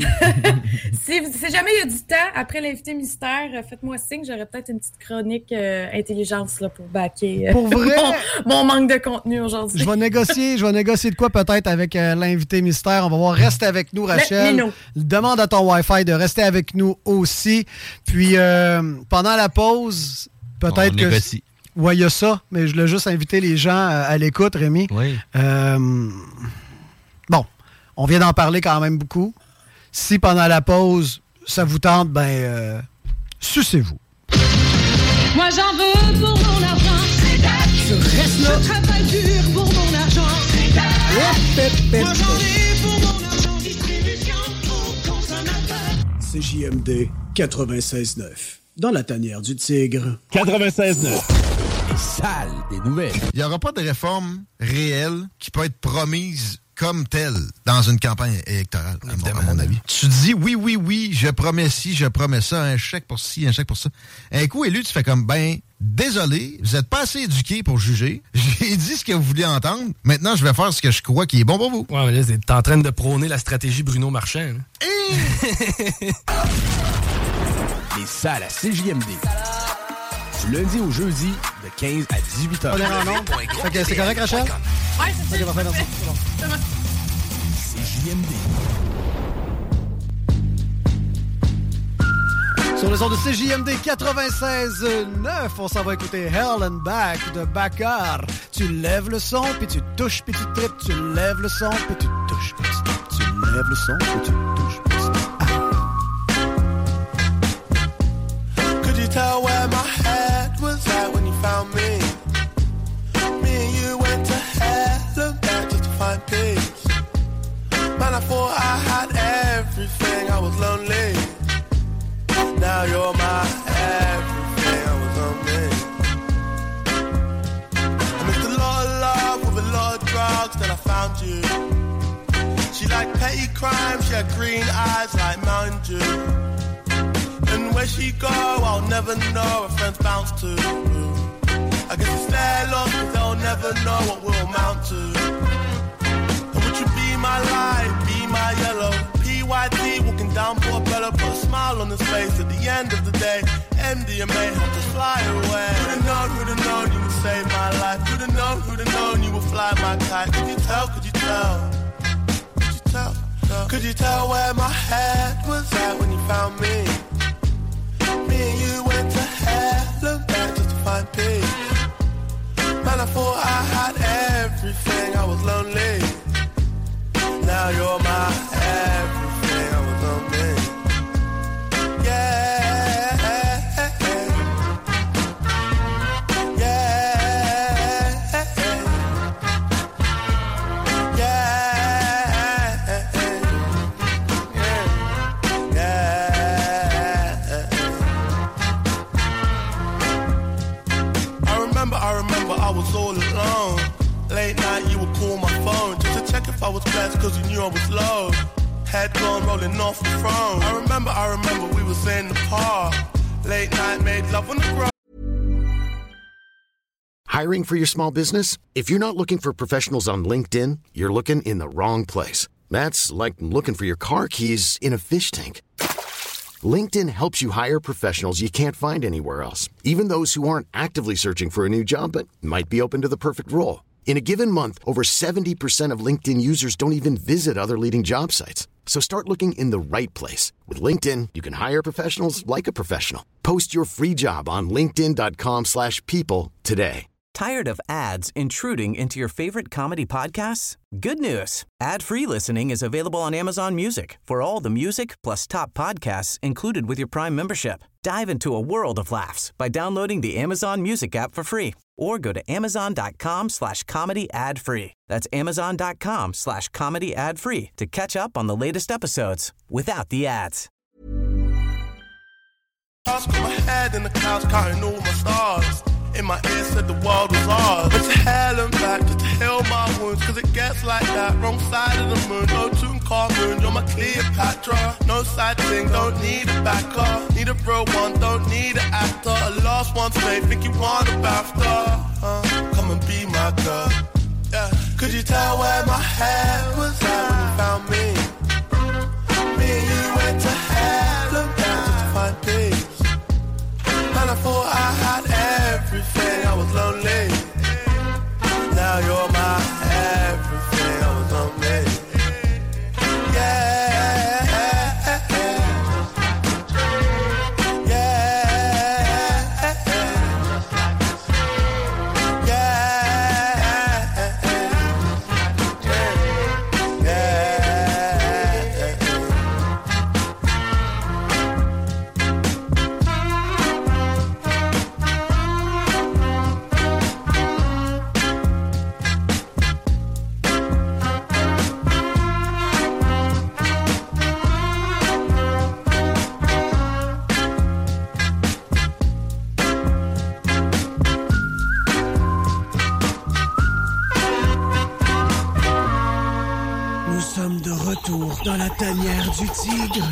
Si jamais il y a du temps, après l'invité mystère, faites-moi signe. J'aurais peut-être une petite chronique intelligence là, pour backer pour vrai? mon manque de contenu aujourd'hui. Je vais négocier de quoi peut-être avec l'invité mystère. On va voir. Reste avec nous, Rachel. Demande à ton Wi-Fi de rester avec nous aussi. Puis, pendant la pause, peut-être que... négocie. Oui, il y a ça, mais je voulais juste inviter les gens à l'écoute, Rémi. Oui. Bon, On vient d'en parler quand même beaucoup. Si pendant la pause, ça vous tente, sucez-vous. Moi j'en veux pour mon argent. Je reste là. Je travaille dur pour mon argent. Moi j'en ai pour mon argent. Distribution aux consommateurs. CJMD 96.9. Dans la tanière du tigre. 96.9. Les salles des nouvelles. Il n'y aura pas de réforme réelle qui peut être promise comme telle dans une campagne électorale, à mon avis. Tu dis oui, je promets ci, je promets ça, un chèque pour ci, un chèque pour ça. Un coup élu, tu fais comme, désolé, vous n'êtes pas assez éduqué pour juger. J'ai dit ce que vous vouliez entendre. Maintenant, je vais faire ce que je crois qui est bon pour vous. Ouais, mais là, t'es en train de prôner la stratégie Bruno Marchand. Les salles à CJMD. Du lundi au jeudi, de 15 à 18 heures. OK, c'est correct, Rachel? Ouais, c'est ça. OK, parfait, C'est bon. CJMD. Sur le son de CJMD 96.9, on s'en va écouter Hell and Back de Bakar. Tu lèves le son, puis tu touches, puis tu tripes. Tu lèves le son, puis tu touches, puis tu tripes. Tu lèves le son, puis tu touches, puis tu tripes. Could you tell where my head was at when you found me? Me and you went to hell and back just to find peace. Man, I thought I had everything, I was lonely. Now you're my everything, I was lonely. I missed a lot of love with a lot of drugs, then I found you. She liked petty crime, she had green eyes like Mountain Dew. And where she go, I'll never know, her friends bounce to. I guess it's their loss, cause they'll never know what we'll amount to. And would you be my light, be my yellow? PYT walking down Portobello, put a smile on his face at the end of the day. MDMA helped us fly away. Who'd have known you would save my life? Who'd have known you would fly my kite? Could you tell, could you tell? Could you tell? Could you tell where my head was at when you found me? Me and you went to hell and back just to find peace. Man, I thought I had everything, I was lonely. Now you're my everything, I was lonely. Yeah. I was all alone. Late night you would call my phone just to check if I was blessed, cause you knew I was low. Head gone rolling off the throne. I remember we was in the park. Late night made love on the ground. Hiring for your small business? If you're not looking for professionals on LinkedIn, you're looking in the wrong place. That's like looking for your car keys in a fish tank. LinkedIn helps you hire professionals you can't find anywhere else, even those who aren't actively searching for a new job but might be open to the perfect role. In a given month, over 70% of LinkedIn users don't even visit other leading job sites. So start looking in the right place. With LinkedIn, you can hire professionals like a professional. Post your free job on linkedin.com/people today. Tired of ads intruding into your favorite comedy podcasts? Good news. Ad-free listening is available on Amazon Music for all the music plus top podcasts included with your Prime membership. Dive into a world of laughs by downloading the Amazon Music app for free or go to amazon.com/comedy ad-free. That's amazon.com/comedy ad-free to catch up on the latest episodes without the ads. I put my head in the clouds, counting all my stars. In my ear said the world was ours. But to hell and back just to heal my wounds, cause it gets like that. Wrong side of the moon, no Tutankhamun, you're my Cleopatra. No side thing, don't need a backer. Need a real one, don't need an actor. A lost one's mate, think you want a BAFTA. Come and be my girl. Yeah. Could you tell where my head was at when you found me? Me and you went to hell and back just to find peace. And I thought I had everything, I was lonely. Now you're my everything, I was lonely. Yeah, yeah, yeah, yeah. tanière du tigre.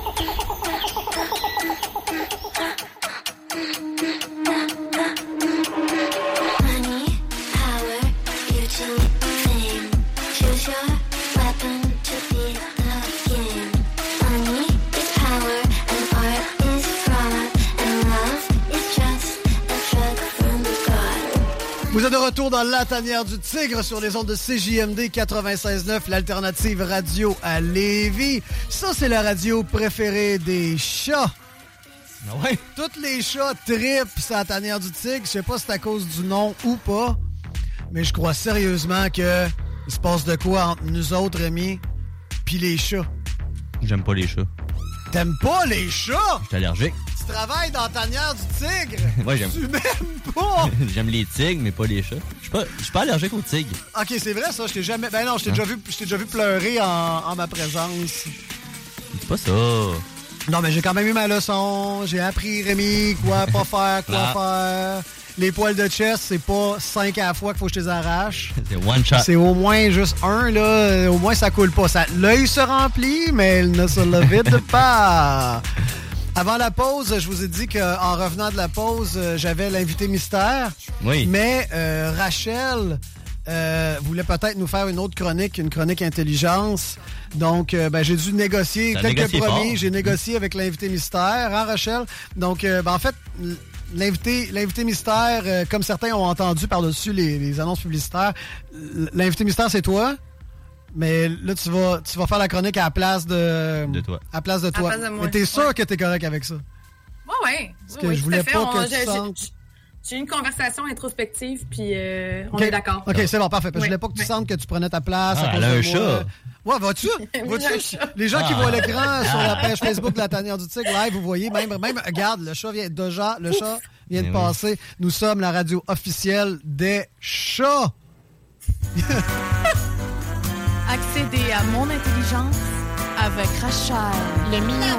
Vous êtes de retour dans la tanière du tigre sur les ondes de CJMD 96.9, l'alternative radio à Lévis. Ça, c'est la radio préférée des chats. Ah ouais? Tous les chats trippent sur la tanière du tigre. Je sais pas si c'est à cause du nom ou pas, mais je crois sérieusement que il se passe de quoi entre nous autres, Rémi, pis les chats. J'aime pas les chats. T'aimes pas les chats? Je suis allergique. Tu travailles dans la tanière du tigre? Ouais, j'aime. Tu m'aimes pas? J'aime les tigres, mais pas les chats. Je suis pas allergique aux tigres. Ok, c'est vrai ça, je t'ai jamais... Ben non, je t'ai déjà vu pleurer en ma présence. C'est pas ça. Non, mais j'ai quand même eu ma leçon. J'ai appris, Rémi, quoi pas faire, quoi faire. Les poils de chest, c'est pas 5 à la fois qu'il faut que je les arrache. C'est one shot. C'est au moins juste un, là. Au moins, ça coule pas. L'œil se remplit, mais il ne se le vide pas. Avant la pause, je vous ai dit qu'en revenant de la pause, j'avais l'invité mystère. Oui. Mais Rachel voulait peut-être nous faire une autre chronique, une chronique intelligence. Donc, j'ai dû négocier. Tel que promis, j'ai négocié avec l'invité mystère, hein, Rachel? Donc, en fait, l'invité mystère, comme certains ont entendu par-dessus les annonces publicitaires, l'invité mystère, c'est toi. Mais là, tu vas faire la chronique à la place de toi. À la place de toi. À la place de moi. Mais t'es sûr que t'es correct avec ça? Ouais. Parce que je voulais pas que tu sentes... J'ai eu une conversation introspective, puis on est d'accord. OK, c'est bon, parfait. Je voulais pas que tu sentes que tu prenais ta place. Elle a un chat. Ouais, vas-tu? Les gens qui voient l'écran sur la page Facebook de la tanière du tigre live, vous voyez, même regarde, le chat vient de passer. Nous sommes la radio officielle des chats. Accédez à mon intelligence avec Rachel, le mignon.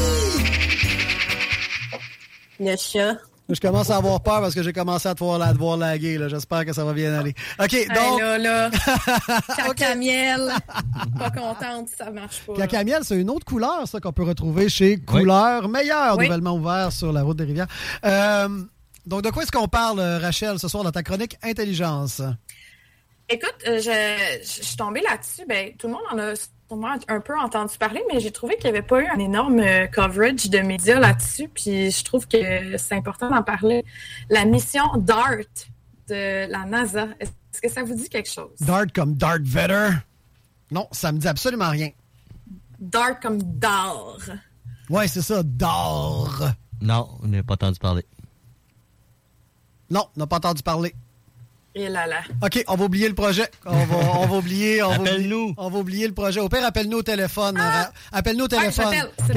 Le chat. Je commence à avoir peur parce que j'ai commencé à te voir laguer. Là. J'espère que ça va bien aller. OK, donc... Hey, là. Caca-miel. Pas contente, ça marche pas. Caca-miel, c'est une autre couleur, ça, qu'on peut retrouver chez Couleur Meilleure, nouvellement ouvert sur la route des Rivières. Donc, de quoi est-ce qu'on parle, Rachel, ce soir, dans ta chronique Intelligence? Écoute, je suis tombée là-dessus. Tout le monde en a sûrement un peu entendu parler, mais j'ai trouvé qu'il n'y avait pas eu un énorme coverage de médias là-dessus. Puis je trouve que c'est important d'en parler. La mission DART de la NASA, est-ce que ça vous dit quelque chose? DART comme Darth Vader? Non, ça me dit absolument rien. DART comme d'or. Ouais, c'est ça, d'or. Non, on n'a pas entendu parler. Non, on n'a pas entendu parler. Et là là. OK, on va oublier le projet. On va oublier. Appelle-nous. On va oublier le projet. Au pire, appelle-nous au téléphone. Appelle-nous au téléphone.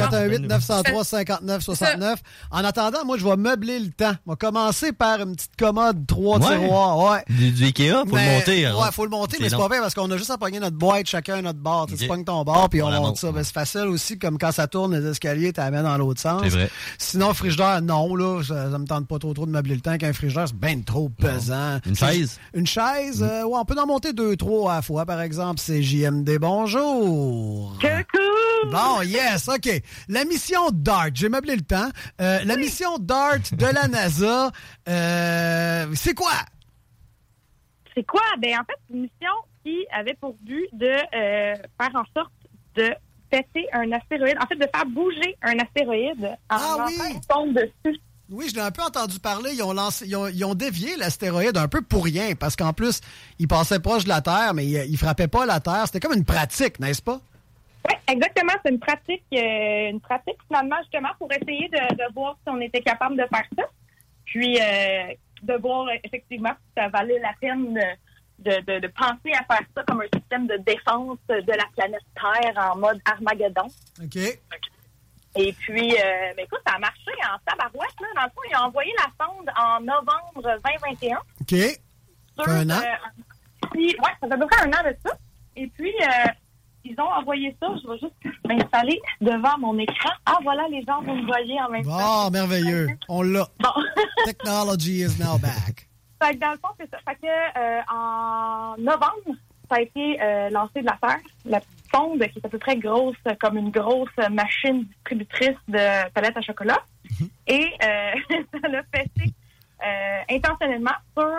418-903-5969. En attendant, moi, je vais meubler le temps. On va commencer par une petite commode, 3 tiroirs. Ouais. Du Ikea, faut le monter. Ouais, faut le monter, mais c'est pas bien parce qu'on a juste à pogner notre boîte, chacun notre barre. Tu pognes ton barre, puis on monte ça. C'est facile aussi, comme quand ça tourne les escaliers, tu amènes dans l'autre sens. C'est vrai. Sinon, frigidaire, non, là, ça me tente pas trop de meubler le temps. Qu'un frigidaire, c'est bien trop pesant. Une chaise? Une chaise, ouais, on peut en monter 2-3 à la fois, par exemple. C'est JMD, bonjour. Coucou! Bon, yes, OK. La mission DART, j'ai meublé le temps. La mission DART de la NASA, c'est quoi? C'est quoi? En fait, c'est une mission qui avait pour but de faire en sorte de péter un astéroïde. En fait, de faire bouger un astéroïde en lançant une sonde dessus. Oui, je l'ai un peu entendu parler. Ils ont dévié l'astéroïde un peu pour rien, parce qu'en plus, il passait proche de la Terre, mais il frappait pas la Terre. C'était comme une pratique, n'est-ce pas? Oui, exactement. C'est une pratique finalement, justement, pour essayer de voir si on était capable de faire ça. Puis, de voir effectivement si ça valait la peine de penser à faire ça comme un système de défense de la planète Terre en mode Armageddon. OK. Et puis, écoute, ça a marché en tabarouette. Là. Dans le fond, ils ont envoyé la sonde en novembre 2021. OK. Ça fait un an? Oui, ça fait à peu près un an de ça. Et puis, ils ont envoyé ça. Je vais juste m'installer devant mon écran. Ah, voilà, les gens, vous me voyez en même temps. Oh, merveilleux. On l'a. Bon. Technology is now back. Fait que dans le fond, c'est ça. Fait que en novembre, ça a été lancé de la Terre, la petite sonde qui est à peu près grosse, comme une grosse machine distributrice de palettes à chocolat. Et ça l'a pété intentionnellement sur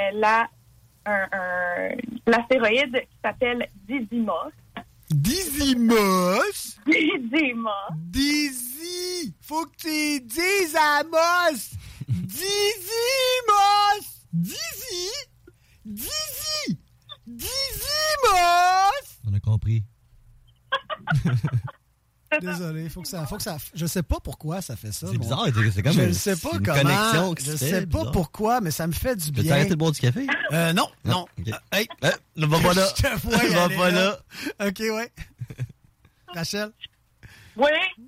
l'astéroïde qui s'appelle Didymos. Dizymos? Didymos. Dizzy! Faut que tu dises Amos! Dizymos! Dizzy! Dizzy! Dizymos! On a compris. Désolé, faut que ça. Je sais pas pourquoi ça fait ça. C'est bizarre, c'est comme je sais pas une comment. connexion qui Je se sais fait, pas bizarre. pourquoi, mais ça me fait du bien. Peux-tu arrêter de boire du café? Non. Okay. Hey, ne va pas là. Je te vois y va aller, pas là. OK, ouais. Rachel? Oui.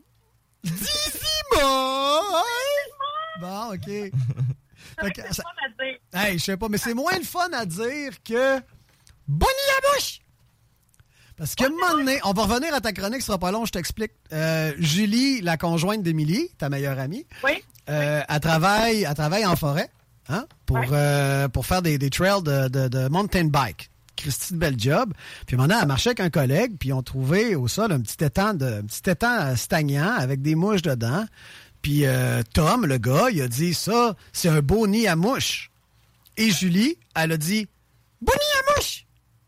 Dizymos! Bon, OK. C'est fun à dire. Hey, je sais pas, mais c'est moins le fun à dire que Bonnie à bouche! Parce qu'à un moment donné, on va revenir à ta chronique, ce sera pas long, je t'explique. Julie, la conjointe d'Émilie, ta meilleure amie, elle travaille en forêt, hein, pour faire des trails de mountain bike. Christy, de bel job. Puis maintenant, elle marchait avec un collègue, puis ils ont trouvé au sol un petit étang stagnant avec des mouches dedans. Puis Tom, le gars, il a dit ça, c'est un beau nid à mouches. Et Julie, elle a dit beau nid à mouches!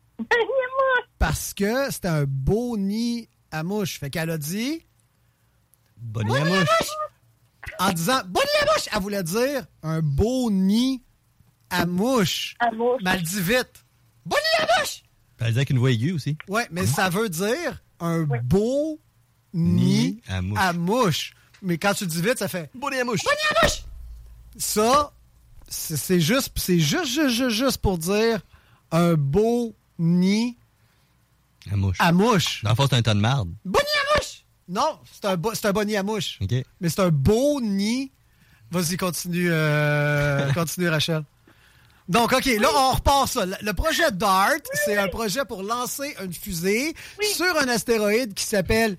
Parce que c'était un beau nid à mouches. Fait qu'elle a dit bon nid à mouches. En disant bon nid à mouches, elle voulait dire un beau nid à mouches. Mais elle dit vite bon nid à mouches! Elle dit avec une voix aiguë aussi. Ouais, mais ça veut dire un beau nid à mouches. Mais quand tu dis vite, ça fait bon nid à mouches. Bon nid à mouches! Ça, c'est juste pour dire un beau nid à mouche. Dans le fond, c'est un tas de marde. Bon nid à mouche! Non, c'est un bon nid à mouche. OK. Mais c'est un beau nid. Vas-y, continue, Rachel. Donc, OK, là, on repart ça. Le projet DART, c'est un projet pour lancer une fusée sur un astéroïde qui s'appelle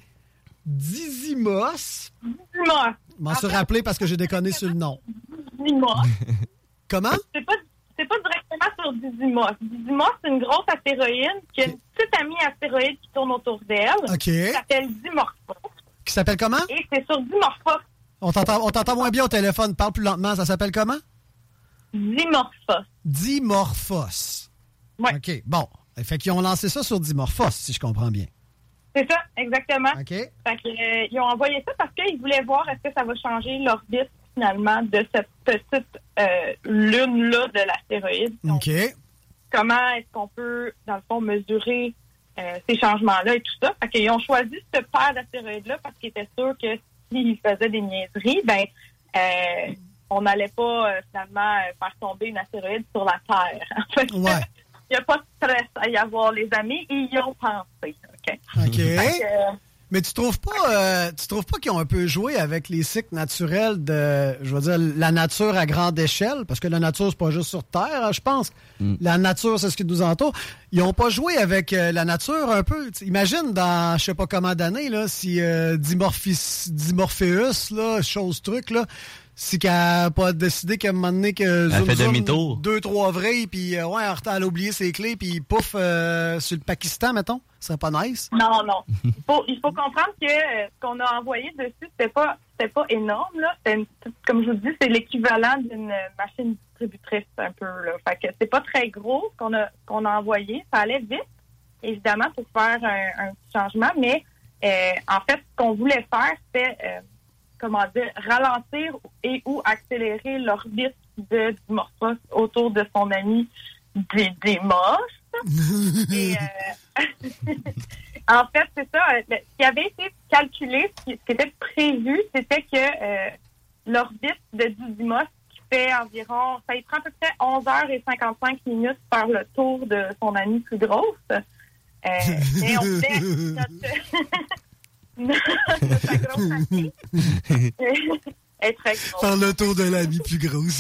Dizymos. Dizymos. Je m'en suis rappelé parce que j'ai déconné sur le nom. Dizymos. Comment? C'est pas directement sur Dizymos. Dizymos, c'est une grosse astéroïde qui a une petite amie astéroïde qui tourne autour d'elle. OK. Qui s'appelle Dimorphos. Qui s'appelle comment? Et c'est sur Dimorphos. On t'entend moins bien au téléphone. Parle plus lentement. Ça s'appelle comment? Dimorphos. Dimorphos. Oui. OK, bon. Fait qu'ils ont lancé ça sur Dimorphos, si je comprends bien. C'est ça, exactement. OK. Fait que, ils ont envoyé ça parce qu'ils voulaient voir est-ce que ça va changer l'orbite, finalement, de cette petite lune-là de l'astéroïde. OK. Comment est-ce qu'on peut, dans le fond, mesurer ces changements-là et tout ça? Fait qu'ils ont choisi cette paire d'astéroïdes-là parce qu'ils étaient sûrs que s'ils faisaient des niaiseries, on n'allait pas, finalement, faire tomber une astéroïde sur la Terre. En fait, il n'y a pas de stress à y avoir, les amis. Ils y ont pensé. OK. Mais tu trouves pas qu'ils ont un peu joué avec les cycles naturels de, je veux dire, la nature à grande échelle? Parce que la nature, c'est pas juste sur Terre, hein, je pense. La nature, c'est ce qui nous entoure. Ils ont pas joué avec la nature un peu? T'sais, imagine dans, je sais pas comment d'années, là, si Dimorpheus, là, chose truc, là, si qu'elle n'a pas décidé qu'à un moment donné que elle fait demi-tour. 2-3 vrais, puis elle a oublié ses clés, puis pouf, sur le Pakistan, mettons. Ce serait pas nice? Non. Il faut comprendre que ce qu'on a envoyé dessus, c'était pas énorme, là. Comme je vous dis, c'est l'équivalent d'une machine distributrice, un peu, là. Fait que c'est pas très gros ce qu'on a envoyé. Ça allait vite, évidemment, pour faire un petit changement, mais en fait, ce qu'on voulait faire, c'était ralentir et ou accélérer l'orbite de Dimorphos autour de son ami Didymos. Et en fait, c'est ça. Ce qui avait été calculé, ce qui était prévu, c'était que l'orbite de Didymos, qui fait environ, ça y prend à peu près 11h55 minutes faire le tour de son amie plus grosse. Et on fait notre grosse amie est très grosse. Faire le tour de l'amie plus grosse.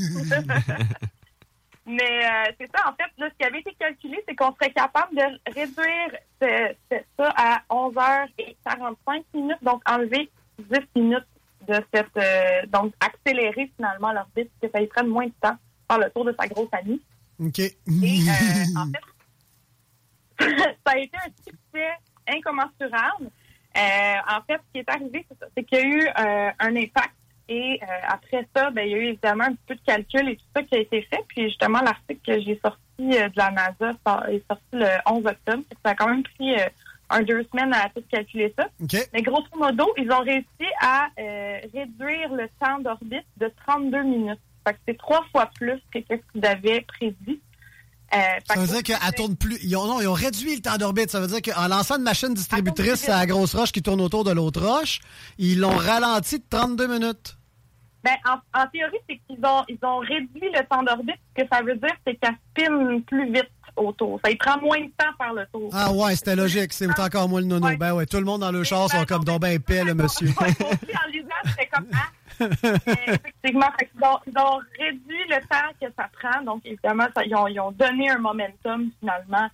Mais c'est ça, en fait, là, ce qui avait été calculé, c'est qu'on serait capable de réduire ça à 11h45 minutes, donc enlever 10 minutes de cette... donc, accélérer finalement l'orbite, que ça y prenne moins de temps faire le tour de sa grosse amie. OK. Et en fait, ça a été un succès incommensurable. En fait, ce qui est arrivé, c'est qu'il y a eu un impact. Et après ça, il y a eu évidemment un petit peu de calcul et tout ça qui a été fait. Puis justement, l'article que j'ai sorti de la NASA est sorti le 11 octobre. Ça a quand même pris 2 semaines à tout calculer ça. Okay. Mais grosso modo, ils ont réussi à réduire le temps d'orbite de 32 minutes. Fait que c'est 3 fois plus que ce qu'ils avaient prédit. Ça veut dire qu'elle tourne plus. Ils ont réduit le temps d'orbite. Ça veut dire qu'en lançant une machine distributrice à la grosse roche qui tourne autour de l'autre roche, ils l'ont ralenti de 32 minutes. En théorie, c'est qu'ils ont réduit le temps d'orbite. Ce que ça veut dire, c'est qu'elle spinne plus vite autour. Ça y prend moins de temps faire le tour. Ah ouais, c'était logique. C'est encore moins le nono. Ouais. Ben ouais, tout le monde dans le char sont comme donc ben épais, le monsieur. Moi aussi, en lisant, c'était comme effectivement, ils ont réduit le temps que ça prend. Donc, évidemment, ils ont donné un momentum, finalement,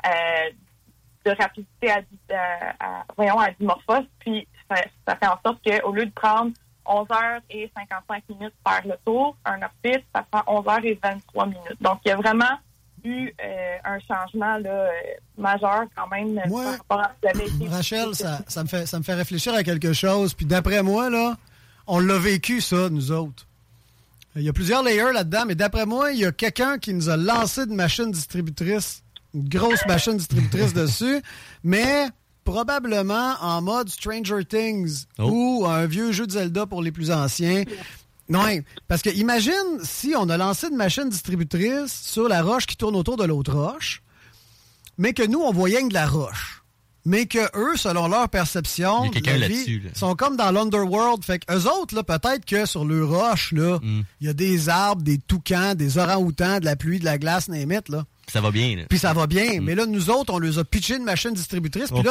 de rapidité à dimorphose. Puis, ça fait en sorte qu'au lieu de prendre 11h55 faire le tour, un orbite, ça prend 11h23. Donc, il y a vraiment eu un changement là, majeur quand même par rapport à ce qui avait été. Rachel, ça me fait réfléchir à quelque chose. Puis d'après moi, là, on l'a vécu, ça, nous autres. Il y a plusieurs layers là-dedans, mais d'après moi, il y a quelqu'un qui nous a lancé une machine distributrice, une grosse machine distributrice dessus, mais probablement en mode Stranger Things ou un vieux jeu de Zelda pour les plus anciens. Non, parce que imagine si on a lancé une machine distributrice sur la roche qui tourne autour de l'autre roche, mais que nous, on voyait de la roche. Mais que eux, selon leur perception, il y a quelqu'un là-dessus, là. Sont comme dans l'Underworld. Fait qu'eux autres, là, peut-être que sur le roche, là, il y a des arbres, des toucans, des orang-outans, de la pluie, de la glace, n'importe, là. Ça va bien, là. Puis ça va bien. Mais là, nous autres, on les a pitché une machine distributrice. Puis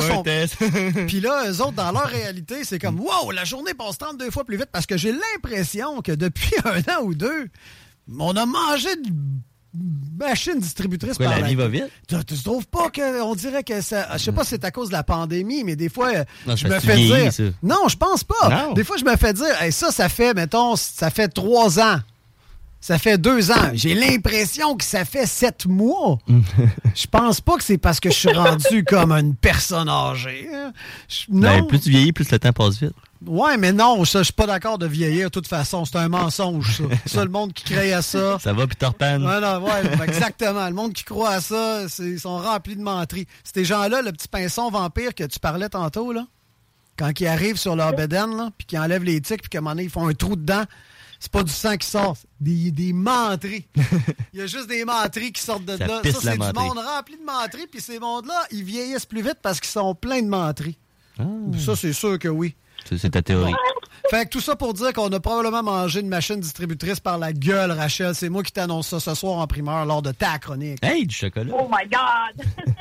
là, eux autres, dans leur réalité, c'est comme, wow, la journée passe 32 fois plus vite parce que j'ai l'impression que depuis 1 an ou 2, on a mangé de machine distributrice. Pourquoi la vie va vite? Tu trouves pas qu'on dirait que ça... Je sais pas si c'est à cause de la pandémie, mais des fois, non, je me fais dire... Ça. Non, je pense pas. Non. Des fois, je me fais dire, hey, ça fait, mettons, ça fait 3 ans. Ça fait 2 ans. J'ai l'impression que ça fait 7 mois. Je pense pas que c'est parce que je suis rendu comme une personne âgée. Non. Plus tu vieillis, plus le temps passe vite. Ouais, mais non, je suis pas d'accord de vieillir de toute façon. C'est un mensonge, ça. Ça, le monde qui crée à ça. Ça va, Peter Pan. Ouais, exactement. Le monde qui croit à ça, ils sont remplis de menteries. Ces gens-là, le petit pinson vampire que tu parlais tantôt, là, quand ils arrivent sur leur bedaine, là, puis qu'ils enlèvent les tiques, puis qu'à un moment donné, ils font un trou dedans, c'est pas du sang qui sort, c'est des menteries. Il y a juste des menteries qui sortent de là. Ça, c'est du monde rempli de menteries, puis ces mondes-là, ils vieillissent plus vite parce qu'ils sont pleins de menteries. Ça, c'est sûr que oui. C'est ta théorie. Fait que tout ça pour dire qu'on a probablement mangé une machine distributrice par la gueule, Rachel. C'est moi qui t'annonce ça ce soir en primeur lors de ta chronique. Hey, du chocolat. Oh my God!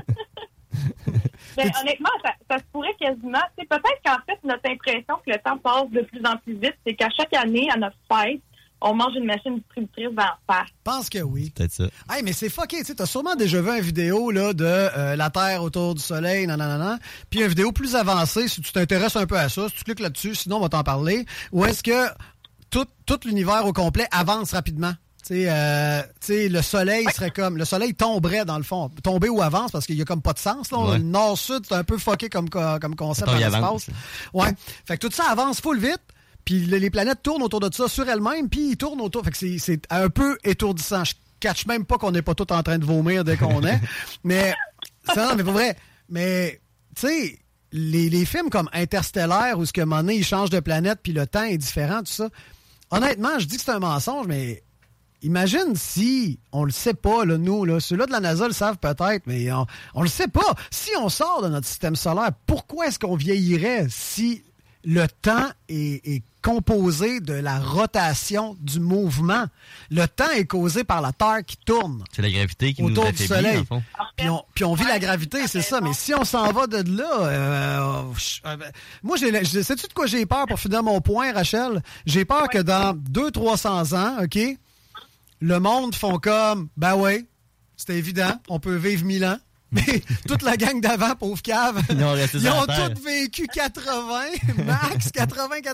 Mais honnêtement, ça se pourrait quasiment. C'est peut-être qu'en fait, notre impression que le temps passe de plus en plus vite, c'est qu'à chaque année, à notre fête, on mange une machine distributrice dans la face. Je pense que oui. Peut-être ça. Hey, mais c'est fucké. Tu as sûrement déjà vu une vidéo là, de la Terre autour du Soleil, nanana. Puis une vidéo plus avancée, si tu t'intéresses un peu à ça, si tu cliques là-dessus, sinon on va t'en parler. Ou est-ce que tout l'univers au complet avance rapidement? Le soleil serait comme... Le soleil tomberait, dans le fond. Tomber ou avance, parce qu'il y a comme pas de sens. Là. Ouais. Le nord-sud, c'est un peu fucké comme concept dans l'espace. Ouais. Fait que tout ça avance full vite. Puis les planètes tournent autour de ça sur elles-mêmes, puis ils tournent autour. Fait que c'est un peu étourdissant. Je catch même pas qu'on n'est pas tous en train de vomir dès qu'on est. Mais, non, mais pour vrai. Mais, tu sais, les films comme Interstellaire, où ce que un moment donné, ils changent de planète, puis le temps est différent, tout ça. Honnêtement, je dis que c'est un mensonge, mais imagine si, on le sait pas, là, nous, là, ceux-là de la NASA le savent peut-être, mais on le sait pas. Si on sort de notre système solaire, pourquoi est-ce qu'on vieillirait si le temps est composé de la rotation du mouvement? Le temps est causé par la Terre qui tourne. C'est la gravité qui autour nous du affaiblit, Soleil. en fond. Puis on vit la gravité, c'est ça. Mais si on s'en va de là... moi, sais-tu de quoi j'ai peur pour finir mon point, Rachel? J'ai peur que dans 200-300 ans, OK, le monde font comme, ben ouais, c'était évident, on peut vivre 1000 ans. Mais toute la gang d'avant, pauvre cave, ils ont tous vécu 80 max,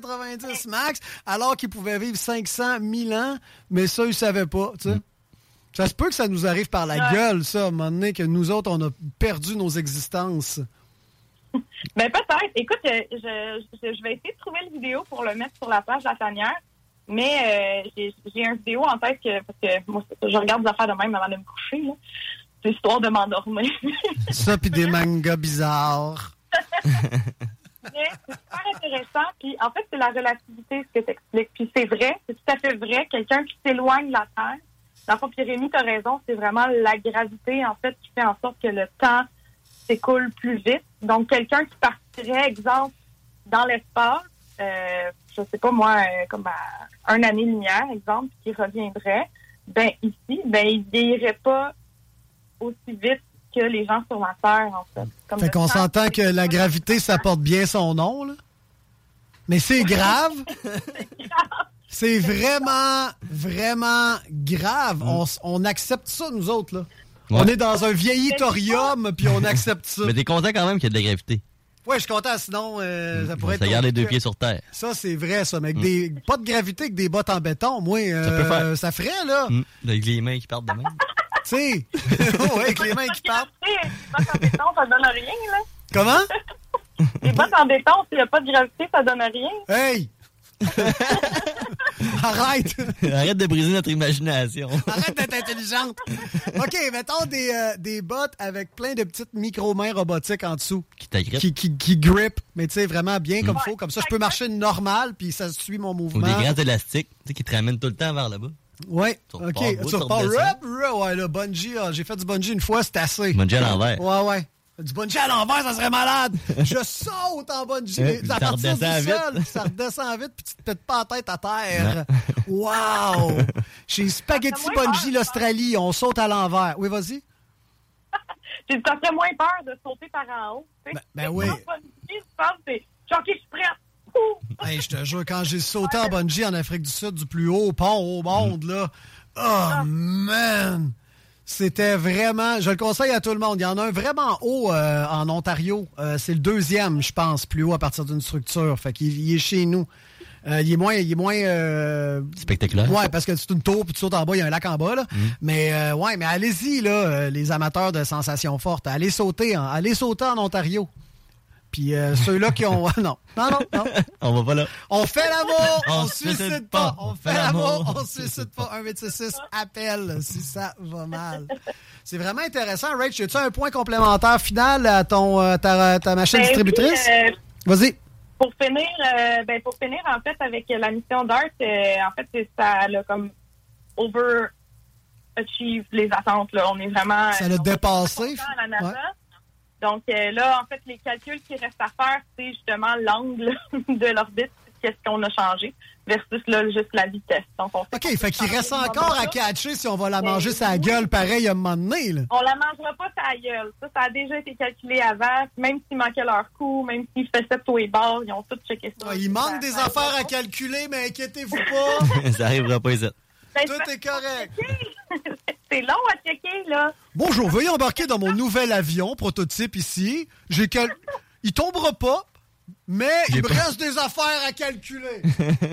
80-90 max, alors qu'ils pouvaient vivre 500 000 ans, mais ça, ils savaient pas, tu sais. Ça se peut que ça nous arrive par la gueule, ça, à un moment donné, que nous autres, on a perdu nos existences. Ben peut-être. Écoute, je vais essayer de trouver la vidéo pour le mettre sur la page de la tanière, mais j'ai une vidéo en tête parce que moi, je regarde des affaires de même avant de me coucher, là. C'est histoire de m'endormir. Ça, puis des mangas bizarres. Mais c'est super intéressant. Puis en fait, c'est la relativité, ce que tu expliques. Puis c'est vrai, c'est tout à fait vrai. Quelqu'un qui s'éloigne de la Terre, dans le fond, puis Rémi, tu as raison, c'est vraiment la gravité, en fait, qui fait en sorte que le temps s'écoule plus vite. Donc, quelqu'un qui partirait, exemple, dans l'espace, je sais pas moi, comme à 1 année-lumière, exemple, qui reviendrait, ben ici, ben il vieillirait pas aussi vite que les gens sur la Terre, en fait. Fait qu'on s'entend que la gravité, ça porte bien son nom, là. Mais c'est grave. C'est vraiment, vraiment grave. On accepte ça, nous autres, là. Ouais. On est dans un vieillitorium, puis on accepte ça. Mais t'es content quand même qu'il y ait de la gravité. Ouais, je suis content, sinon ça pourrait être... Ça garde les 2 pieds sur terre. Ça, c'est vrai, ça. Mais avec pas de gravité, avec des bottes en béton, moi, ça peut faire. Ça ferait, là. Avec les mains qui partent de même. Tu sais, ouais, avec les mains qui partent. Les bottes en béton, ça donne rien, là. Comment? Les bottes en béton, s'il n'y a pas de gravité, ça donne rien. Hey! Arrête! Arrête de briser notre imagination. Arrête d'être intelligente. OK, mettons des bottes avec plein de petites micro-mains robotiques en dessous. Qui t'agrippent. Qui grippent, mais tu sais, vraiment bien comme il faut. Comme ça, je peux marcher normal, puis ça suit mon mouvement. Ou des grands élastiques, tu sais, qui te ramènent tout le temps vers là-bas. Ouais, OK. Tu repars. Ouais, le bungee, j'ai fait du bungee une fois, c'est assez. Bungee à l'envers. Ouais. Du bungee à l'envers, ça serait malade. Je saute en bungee. À partir du sol, ça redescend vite, puis tu te pètes pas la tête à terre. Wow! Chez Spaghetti Bungee, l'Australie, on saute à l'envers. Oui, vas-y. Ça ferait moins peur de sauter par en haut. Ben oui. Je pense que c'est genre, OK, je suis prête. Hey, je te jure, quand j'ai sauté en bungee en Afrique du Sud, du plus haut pont au monde, là, oh man! C'était vraiment... Je le conseille à tout le monde. Il y en a un vraiment haut en Ontario. C'est le 2e, je pense, plus haut à partir d'une structure. Fait qu'il est chez nous. Il est moins spectaculaire. Ouais, parce que c'est une tour, puis tu sautes en bas, il y a un lac en bas, là. Mais mais allez-y, là, les amateurs de sensations fortes. Allez sauter en Ontario. Puis ceux-là qui ont... Non. On va pas là. On fait l'amour, on se suicide pas. On fait l'amour, on se suicide pas. 1-866, appelle si ça va mal. C'est vraiment intéressant. Rach, as-tu un point complémentaire final à ta machine distributrice? Vas-y. Pour finir, en fait, avec la mission DART, en fait, ça l'a comme overachieve les attentes, là. On est vraiment... Ça l'a dépassé. À la NASA. Donc là, en fait, les calculs qui restent à faire, c'est justement l'angle de l'orbite, qu'est-ce qu'on a changé, versus là, juste la vitesse. Donc, OK, fait qu'il reste encore à catcher si on va la manger sa gueule pareil à un moment donné. Là. On la mangera pas sa gueule. Ça a déjà été calculé avant. Même s'il manquait leur coup, même s'ils faisaient tous les bords, ils ont tout checké ça. Il manque des affaires à calculer, mais inquiétez-vous pas. Ça arrivera pas ici. Tout est correct. C'est long à checker, là. Bonjour, veuillez embarquer dans mon nouvel avion, prototype ici. Il tombera pas, mais il me reste des affaires à calculer.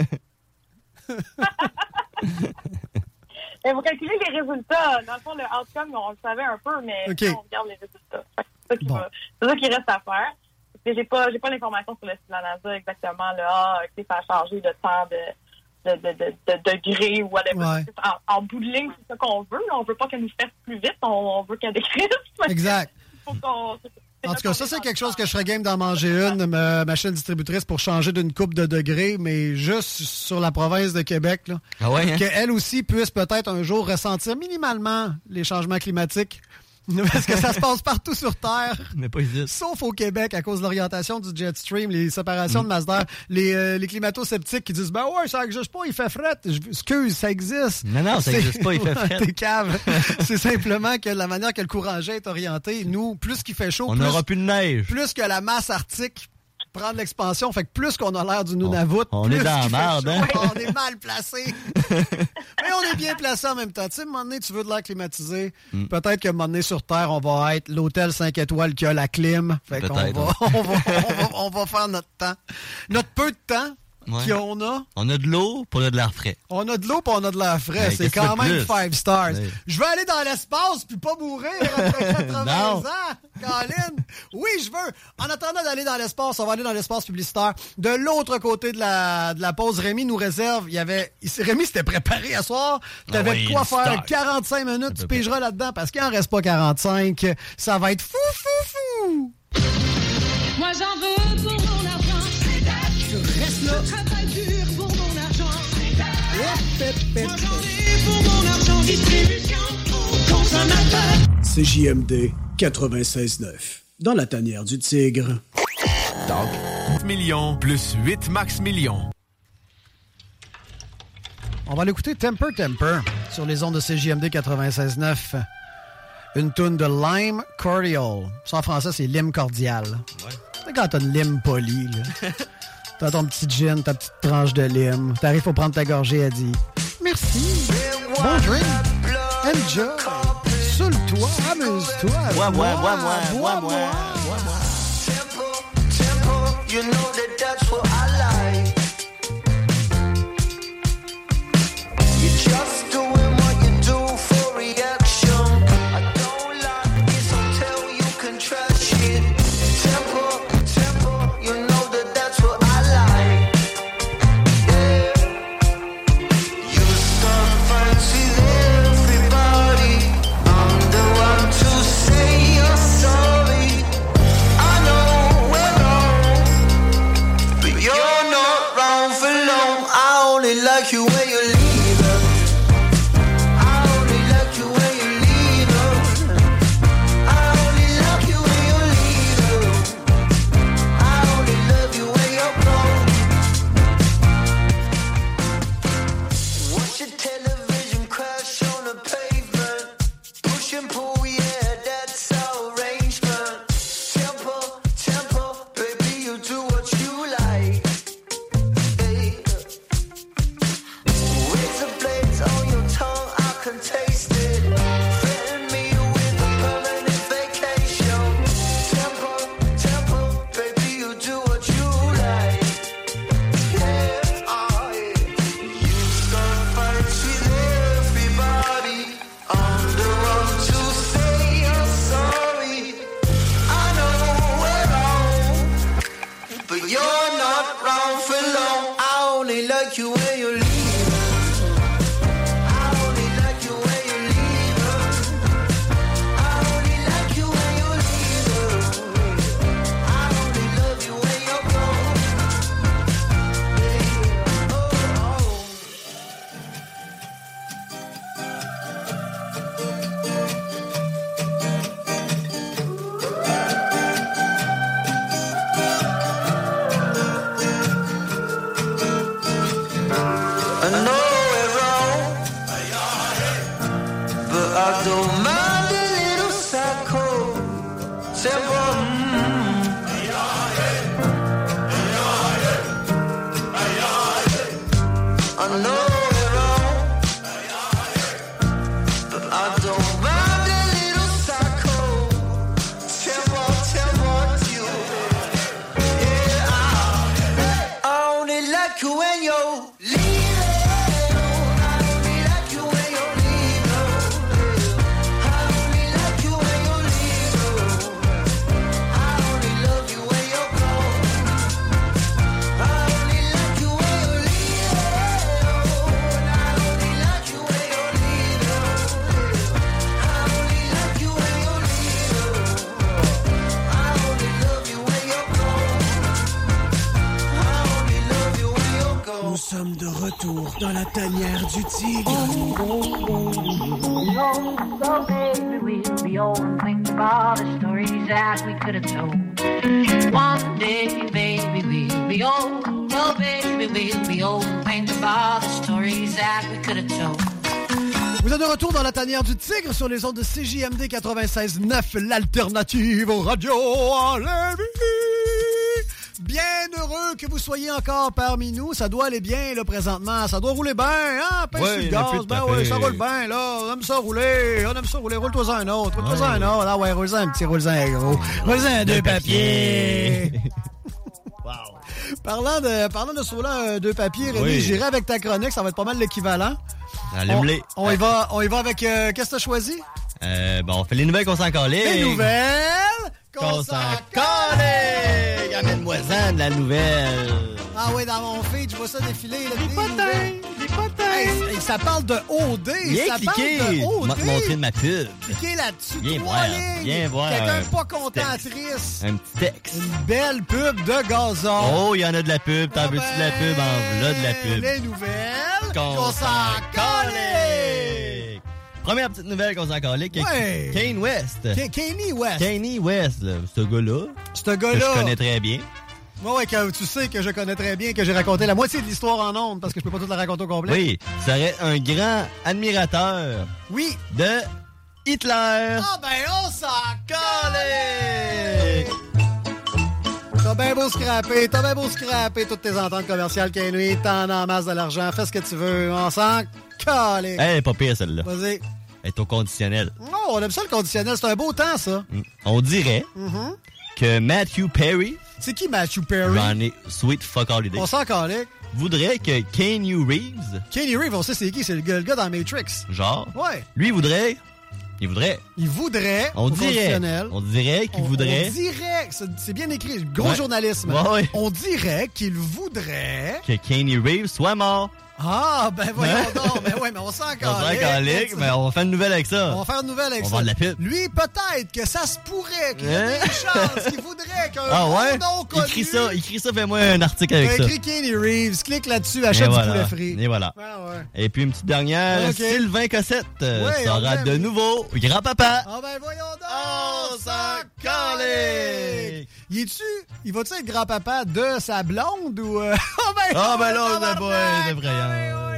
Et vous calculez les résultats. Dans le fond, le outcome, on le savait un peu, mais on regarde les résultats. C'est ça qui reste à faire. J'ai pas l'information sur le site de la NASA exactement. Là, ça a changé de temps de degrés ou whatever. Ouais. En bout de ligne, c'est ça qu'on veut. Là. On veut pas qu'elle nous fasse plus vite. On veut qu'elle décrive. Exact. En tout cas, ça, c'est quelque chose que je serais game d'en manger une, machine distributrice, pour changer d'une coupe de degrés, mais juste sur la province de Québec. Là. Ah ouais, hein? Qu'elle aussi puisse peut-être un jour ressentir minimalement les changements climatiques. Parce que ça se passe partout sur Terre. Mais pas ici. Sauf au Québec, à cause de l'orientation du jet stream, les séparations de masse d'air, les climato-sceptiques qui disent « Ben ouais, ça n'existe pas, il fait fret. » Excuse, ça existe. Non, ça n'existe pas, il fait fret. T'es cave. C'est simplement que la manière que le courant jet est orienté, nous, plus qu'il fait chaud, on n'aura plus de neige. Plus que la masse arctique prend de l'expansion, fait que plus qu'on a l'air du Nunavut, on plus est dans la merde, hein? On est mal placé. Mais on est bien placé en même temps. Tu sais, à un moment donné, tu veux de l'air climatisé. Peut-être qu'à un moment donné, sur Terre, on va être l'hôtel 5 étoiles qui a la clim. Fait qu'on on va faire notre temps. Notre peu de temps. qu'on a? On a de l'eau, puis on a de l'air frais. On a de l'eau, puis on a de l'air frais. Ouais, c'est quand même 5 stars. Ouais. Je veux aller dans l'espace, puis pas mourir après 80 ans. Colin! Oui, je veux. En attendant d'aller dans l'espace, on va aller dans l'espace publicitaire. De l'autre côté de la pause, Rémi nous réserve. Rémi s'était préparé à soir. T'avais de quoi faire 45 minutes. Tu pigeras là-dedans parce qu'il en reste pas 45. Ça va être fou. Moi j'en veux pour mon argent. Je reste là. Je travaille dur pour mon argent. Moi j'en ai pour mon argent. Distribution aux consommateurs. CJMD 96.9. Dans la tanière du tigre. Donc, 8 millions plus 8 max millions. On va l'écouter Temper sur les ondes de CJMD 96.9. Une toune de Lime Cordial. Ça en français, c'est lime cordial. Ouais. C'est quand t'as une lime polie, là. T'as ton petit gin, ta petite tranche de lime. T'arrives pour prendre ta gorgée, elle dit merci. Bon drink. Enjoy. Saoule-toi, amuse-toi. Moi. You know that that's what I like. You're just doing what you do for reaction. I don't like it, so tell you can trash it. Temper, you know that that's what I like. Yeah. You start fancy everybody. I'm the one to say you're sorry. I know we're wrong, but you're not wrong for long. I only like you when you leave her. I only like you when you leave her. I only like you when you leave her. I only love you when you're gone. Watch your television crash on the pavement. Push and pull, yeah, that's our arrangement. Temper, baby, you do what you like. Hey. Razor blades on your tongue, I can taste it. Threaten me with a permanent vacation. Temper, baby, you do what you like. Yeah, yeah. You start fights with everybody. I'm the one to say you're sorry. I know we're wrong, but you're not wrong for long. I only like you when you leave. I only like you when you leave. I only like you when you leave. I only love you when you're gone. I know we're wrong, but I don't mind a little psycho. Temper, I know we're wrong, but I don't mind a little psycho. Temper, you. Yeah, I only like you when you're leaving. I only like you when you're leaving. I only like you when you're leaving. I only love you when you're gone. I only like you when you're leaving. I only like you when you're leaving. I only like you when you're leaving. I only love you when you're gone. I only love you when you're gone. Nous sommes de retour dans la tanière du tigre. So baby, we'll be old and think about the stories that we could have told. One day, baby, we'll be old. So baby, we'll be old and think about the stories that we could have told. Vous êtes de retour dans la tanière du tigre sur les ondes de CJMD 96.9, l'alternative aux radios en Lévis. Bien heureux que vous soyez encore parmi nous. Ça doit aller bien, là, présentement. Ça doit rouler bien, hein? Pince sur le gaz. Ben oui, ça roule bien, là. On aime ça rouler. Roule-toi-en un autre. Roule-toi-en un autre. Ah ouais, roule-en un petit, roule-en un gros. Roule-en un deux papiers. Wow. Parlant de Sola, deux papiers, Rémi, Oui. j'irai avec ta chronique, ça va être pas mal l'équivalent. Allume-les. On y va avec... qu'est-ce que t'as choisi? On fait les nouvelles qu'on s'en calait. Les nouvelles qu'on s'en calait! Amène-moi-en de la nouvelle. Ah oui, dans mon feed, je vois ça défiler. Là, les potins! Hey, ça parle de OD! Viens ça cliquer! parle de OD! Je vais te montrer de ma pub. Cliquez là-dessus, Viens 3 voir, lignes! viens voir Quelqu'un un pas content, texte. triste! Un petit texte. Une belle pub de gazon! Oh, il y en a de la pub. T'en veux-tu de la pub? En v'là de la pub. Les nouvelles Qu'on s'en calait! Première petite nouvelle qu'on s'en calait, Ouais. Kanye West. Kanye West! Kanye West, là, ce gars-là. Ce gars-là! Que je connais très bien. Ouais, que tu sais que je connais très bien, que j'ai raconté la moitié de l'histoire en ondes parce que je peux pas toute la raconter au complet. Oui, serait un grand admirateur. Oui. De Hitler. Ah ben, on s'en calait! T'as bien beau scraper toutes tes ententes commerciales, Kanye, t'en as en masse de l'argent, fais ce que tu veux, on s'en calait. Elle est pas pire, celle-là. Vas-y. Elle est au conditionnel. Oh, on aime ça le conditionnel, c'est un beau temps, ça. On dirait Mm-hmm. que Matthew Perry... C'est qui Matthew Perry? J'en ai Sweet Fuck Holiday. On s'en calait. Voudrait que Keanu Reeves... Keanu Reeves, on sait c'est qui, c'est le gars dans Matrix. Genre. Ouais. Lui, il voudrait... On dirait qu'il voudrait... On dirait, c'est bien écrit, gros journalisme. Ouais. On dirait qu'il voudrait... Que Keanu Reeves soit mort. Ah, ben voyons donc. Mais ouais, mais on s'en calait. Mais on va faire une nouvelle avec ça. On va faire une nouvelle avec ça. On va de la pub. Lui, peut-être que ça se pourrait qu'il y ait des chances qu'il voudrait qu'un nom connu... Écris ça, fais-moi un article avec ça. Écris Keanu Reeves, clique là-dessus, achète du poulet frit. Et voilà. Ah, ouais. Et puis une petite dernière, Okay. Sylvain Cossette sera de nouveau grand-papa. Ah ben voyons donc. On s'en calait. Il va-tu être grand-papa de sa blonde ou... Ah ben là, c'est effrayant.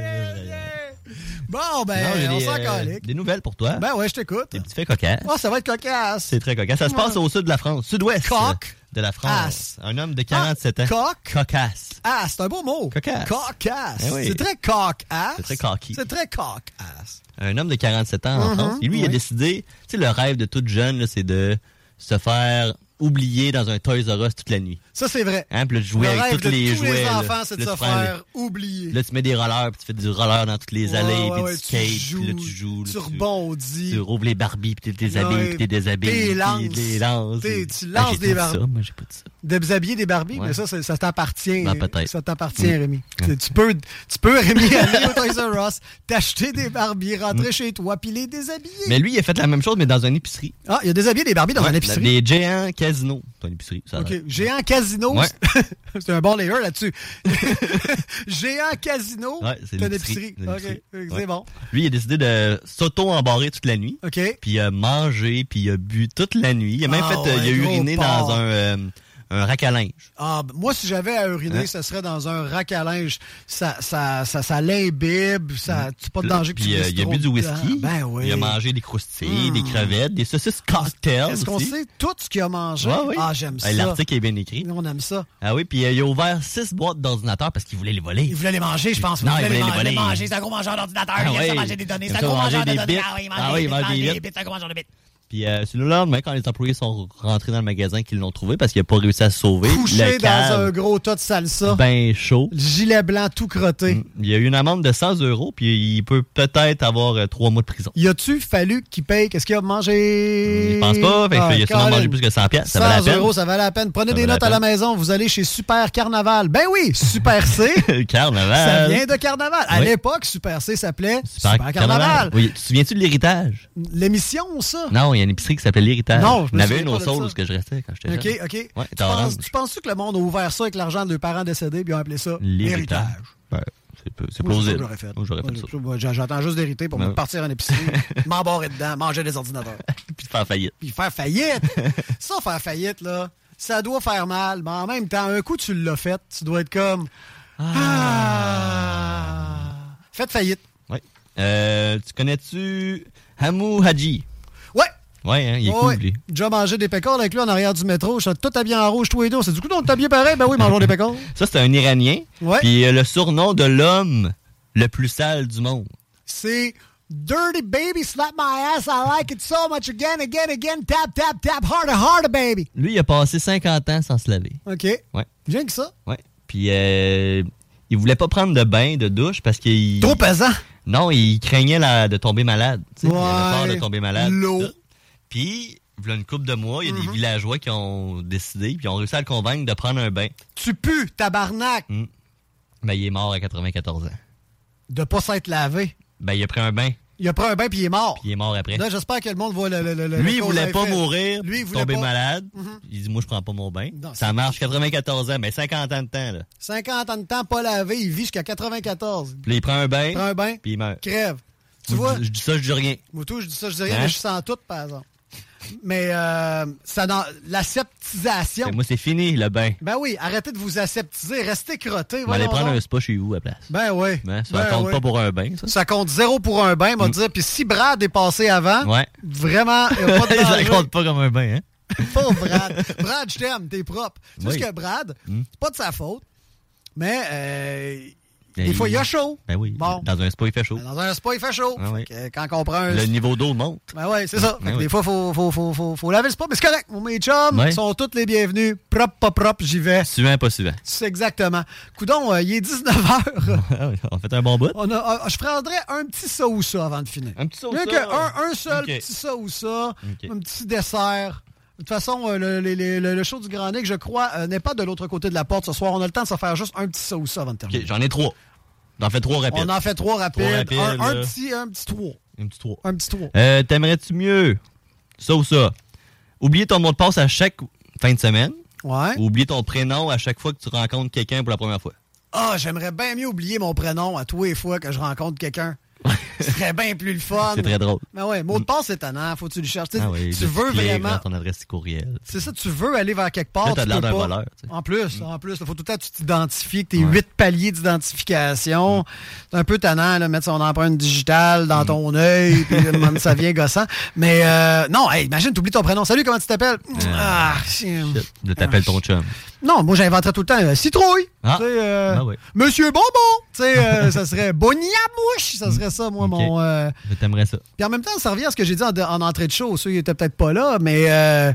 Bon, ben, on s'en calait. Des nouvelles pour toi. Ben ouais, je t'écoute. Des petits faits cocasses. Oh, ça va être cocasse. C'est très cocasse. Ça se passe au sud de la France, sud-ouest de la France. Un homme de 47 ans. Cocasse. Ah, c'est un beau mot. Cocasse. Cocasse. Oui. C'est très cocasse. C'est très cocky. C'est très cocasse. Un homme de 47 ans en France. Et lui, il a décidé, tu sais, le rêve de toute jeune, là, c'est de se faire oublier dans un Toys R Us toute la nuit. Ça, c'est vrai. Hein, puis là, de jouer avec tous les jouets. Les enfants, là, c'est de se faire oublier. Là, tu mets des rollers, puis tu fais du roller dans toutes les allées, puis ouais, tu skates, puis là, tu joues. Tu rebondis. Tu rouvres les Barbies, puis tu déshabilles, puis tu déshabilles. Tu lances. Tu lances des Barbies. Moi, j'ai pas dit ça. Déshabiller des Barbies, mais ça t'appartient. Ben, peut-être. Ça t'appartient, Rémi. Tu peux, Rémi, aller au Toys R Us, t'acheter des Barbies, rentrer chez toi, puis les déshabiller. Mais lui, il a fait la même chose, mais dans une épicerie. Ah, il a déshabillé des Barbies dans une épicerie? Des géants casinos. Dans une épicerie, ça. OK. Géant casino. Ouais. C'est un bon layer là-dessus. Géant casino. Ouais, c'est une épicerie. OK. C'est bon. Lui, il a décidé de s'auto-embarrer toute la nuit. OK. Puis il a mangé, puis il a bu toute la nuit. Il a même il a uriné dans un rack à linge. Ah, moi, si j'avais à uriner, ça serait dans un rack à linge. Ça l'imbibe, c'est pas de danger. Puis il a bu du whisky. Ben oui. Il a mangé des croustilles, des crevettes, des saucisses cocktails. Est-ce qu'on sait tout ce qu'il a mangé? Oui. Ah, j'aime ça. L'article est bien écrit. On aime ça. Ah oui, puis il a ouvert 6 boîtes d'ordinateurs parce qu'il voulait les voler. Il voulait les manger, je pense. Non, il voulait les manger. C'est un gros mangeur d'ordinateur. Il aime ça manger des données. C'est un gros mangeur de données. Il mange des bits. C'est un gros mangeur de bits. Puis c'est le lendemain, quand les employés sont rentrés dans le magasin, qu'ils l'ont trouvé parce qu'il n'a pas réussi à se sauver. Couché dans un gros tas de salsa. Ben chaud. Le gilet blanc tout crotté. Il y a eu une amende de 100 €, puis il peut peut-être avoir 3 mois de prison. Y a-tu fallu qu'il paye? Qu'est-ce qu'il a mangé? Je pense pas. Fait il a sûrement mangé plus que 100 $. Ça valait la peine. 100 €, ça valait la peine. Prenez des notes à la maison. Vous allez chez Super Carnaval. Ben oui, Super C. Carnaval. Ça vient de Carnaval. À l'époque, Super C s'appelait Super Carnaval. Oui, tu te souviens-tu de l'héritage? L'émission, ça? Non, il y a une épicerie qui s'appelait l'héritage. Non, il y en avait une au sol où je restais quand j'étais jeune. OK. Ouais, tu penses-tu que le monde a ouvert ça avec l'argent de leurs parents décédés puis ils ont appelé ça l'héritage? Ben, c'est plausible. J'aurais fait. J'aurais fait ça. J'attends juste d'hériter pour me partir en épicerie, m'embarrer dedans, manger des ordinateurs. Puis faire faillite. Ça, faire faillite, là, ça doit faire mal, mais en même temps, un coup tu l'as fait, tu dois être comme... Faites faillite. Oui. Tu connais-tu Hamou Haji? Ouais, hein, il est cool, lui. Déjà mangé des pécores avec lui en arrière du métro. Je suis tout habillé en rouge, tous les deux. C'est du coup, on t'habille pareil. Ben oui, mangeons des pécores. Ça, c'est un Iranien. Ouais. Puis le surnom de l'homme le plus sale du monde. C'est Dirty Baby, slap my ass. I like it so much. Again. Tap, tap, tap. Harder, baby. Lui, il a passé 50 ans sans se laver. OK. Ouais. Bien que ça. Ouais. Puis il voulait pas prendre de bain, de douche, parce qu'il... Trop pesant? Non, il craignait de tomber malade. Ouais, il avait peur de tomber malade. L'eau. Puis, il y a une couple de mois, il y a des villageois qui ont décidé, puis ils ont réussi à le convaincre de prendre un bain. Tu pues, tabarnak! Ben, il est mort à 94 ans. De pas s'être lavé? Ben, il a pris un bain. Il a pris un bain, puis il est mort. Puis il est mort après. Là, j'espère que le monde voit le Lui, il voulait pas mourir, lui, il voulait tomber pas... malade. Il dit, moi, je prends pas mon bain. Non, ça marche 94 ans, mais 50 ans de temps, là. 50 ans de temps, pas lavé, il vit jusqu'à 94. Puis il prend un bain, puis il meurt. Crève. Tu vois? Je dis ça, je dis rien. Moi, je dis ça, je dis rien, mais je sens tout, par exemple. Mais l'aseptisation... Ben, moi, c'est fini, le bain. Ben oui, arrêtez de vous aseptiser, restez crottés. On va aller prendre un spa chez vous à place. Ben oui. Ça compte pas pour un bain, ça. Ça compte 0 pour un bain, on va dire. Puis si Brad est passé avant, vraiment, il n'y a pas de danger. Ça compte pas comme un bain, hein? Pauvre Brad. Brad, je t'aime, t'es propre. C'est juste que Brad, c'est pas de sa faute, mais... des fois, il y a chaud. Ben oui. Bon. Dans un spa, il fait chaud. Dans un spa, il fait chaud. Oui. Quand on prend le niveau d'eau monte. Ben oui, c'est ça. Des fois, faut laver le spa. Mais c'est correct. Mes chums sont tous les bienvenus. Propre, pas propre, j'y vais. Suivant, pas suivant. C'est exactement. Coudon, il est 19h. On fait un bon bout. Je prendrais un petit ça ou ça avant de finir. Un petit ça ou ça? Un seul petit ça ou ça. Un petit dessert. De toute façon, le show du Grand Nick, je crois, n'est pas de l'autre côté de la porte ce soir. On a le temps de se faire juste un petit ça ou ça avant de terminer. OK, j'en ai 3. On en fait 3 rapides. On en fait 3 rapides. Un petit 3. Un petit 3. Un petit 3. T'aimerais-tu mieux ça ou ça? Oublier ton mot de passe à chaque fin de semaine. Ouais. Ou oublier ton prénom à chaque fois que tu rencontres quelqu'un pour la première fois. Ah, j'aimerais bien mieux oublier mon prénom à tous les fois que je rencontre quelqu'un. Ce serait bien plus le fun. C'est très drôle. Mais ouais, mot de passe, c'est étonnant. Faut que tu le cherches. Oui, tu veux vraiment. Ton adresse courriel. C'est ça, tu veux aller vers quelque part. Là, t'as l'air d'un voleur. En plus, il faut tout le temps que tu t'identifies, que tes 8 paliers d'identification. C'est un peu tannant, là, mettre son empreinte digitale dans ton œil, puis ça vient gossant. Mais non, imagine, t'oublies ton prénom. Salut, comment tu t'appelles? Je t'appelle ton chum. Non, moi, j'inventerais tout le temps Citrouille. Monsieur Bonbon. Ça serait Boniamouche. Ça serait ça, moi, mon... Je t'aimerais ça. Puis en même temps, ça revient à ce que j'ai dit en entrée de show. Ceux qui étaient peut-être pas là, mais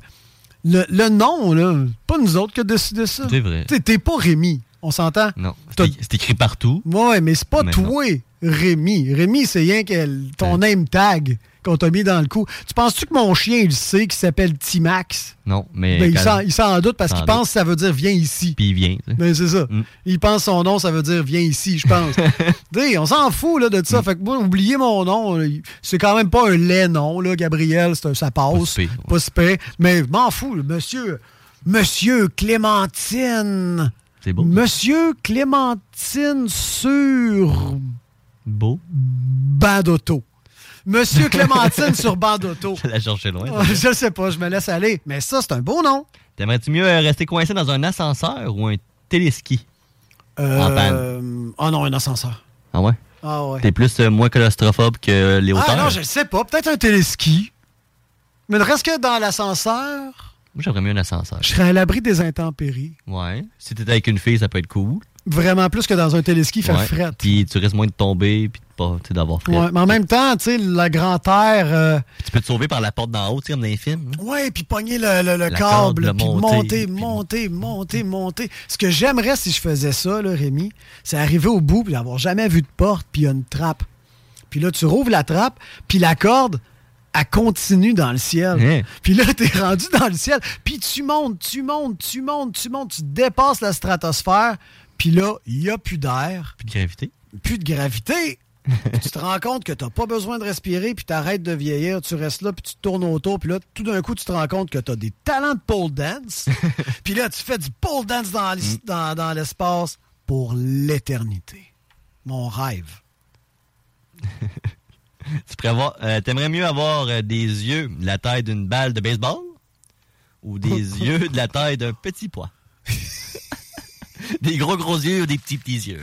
le nom, là, pas nous autres qui a décidé ça. C'est vrai. T'es pas Rémi, on s'entend? Non, c'est écrit partout. Ouais, mais c'est pas toi, Rémi. Rémi, c'est rien que ton name tag qu'on t'a mis dans le coup. Tu penses-tu que mon chien, il sait qu'il s'appelle T-Max? Non, mais... Ben, il s'en doute parce qu'il pense que ça veut dire « viens ici ». Puis il vient. Ben, c'est ça. Il pense son nom, ça veut dire « viens ici », je pense. On s'en fout là, de ça. Fait que moi, oublier mon nom, c'est quand même pas un laid nom, là, Gabriel, ça passe. Pas si pire. Mais je m'en fous, Monsieur Clémentine. C'est beau. Monsieur Clémentine sur... Beau. Banc d'auto. Monsieur Clémentine sur banc d'auto. Je la chercher loin. Je sais pas, je me laisse aller. Mais ça, c'est un beau nom. T'aimerais-tu mieux rester coincé dans un ascenseur ou un téléski? En panne. Ah non, un ascenseur. Ah ouais? Ah ouais. T'es plus moins claustrophobe que les hauteurs? Ah non, je le sais pas. Peut-être un téléski. Mais ne reste que dans l'ascenseur... Moi, j'aimerais mieux un ascenseur. Je serais à l'abri des intempéries. Ouais. Si t'étais avec une fille, ça peut être cool. Vraiment plus que dans un téléski, il fait fret. Puis tu risques moins de tomber puis d'avoir fret. Ouais, mais en même temps, tu sais, la grand air... Tu peux te sauver par la porte d'en haut, tu sais, comme dans les films. Ouais, puis pogner le câble, puis monter. Ce que j'aimerais si je faisais ça, là, Rémi, c'est arriver au bout puis d'avoir jamais vu de porte puis il y a une trappe. Puis là, tu rouvres la trappe puis la corde... elle continue dans le ciel. Puis là, t'es rendu dans le ciel. Puis tu montes, tu dépasses la stratosphère. Puis là, il n'y a plus d'air. Plus de gravité. Plus de gravité. Tu te rends compte que t'as pas besoin de respirer, puis t'arrêtes de vieillir, tu restes là, puis tu te tournes autour, puis là, tout d'un coup, tu te rends compte que t'as des talents de pole dance. Puis là, tu fais du pole dance dans l'espace pour l'éternité. Mon rêve. T'aimerais mieux avoir des yeux de la taille d'une balle de baseball ou des yeux de la taille d'un petit pois? Des gros yeux ou des petits yeux?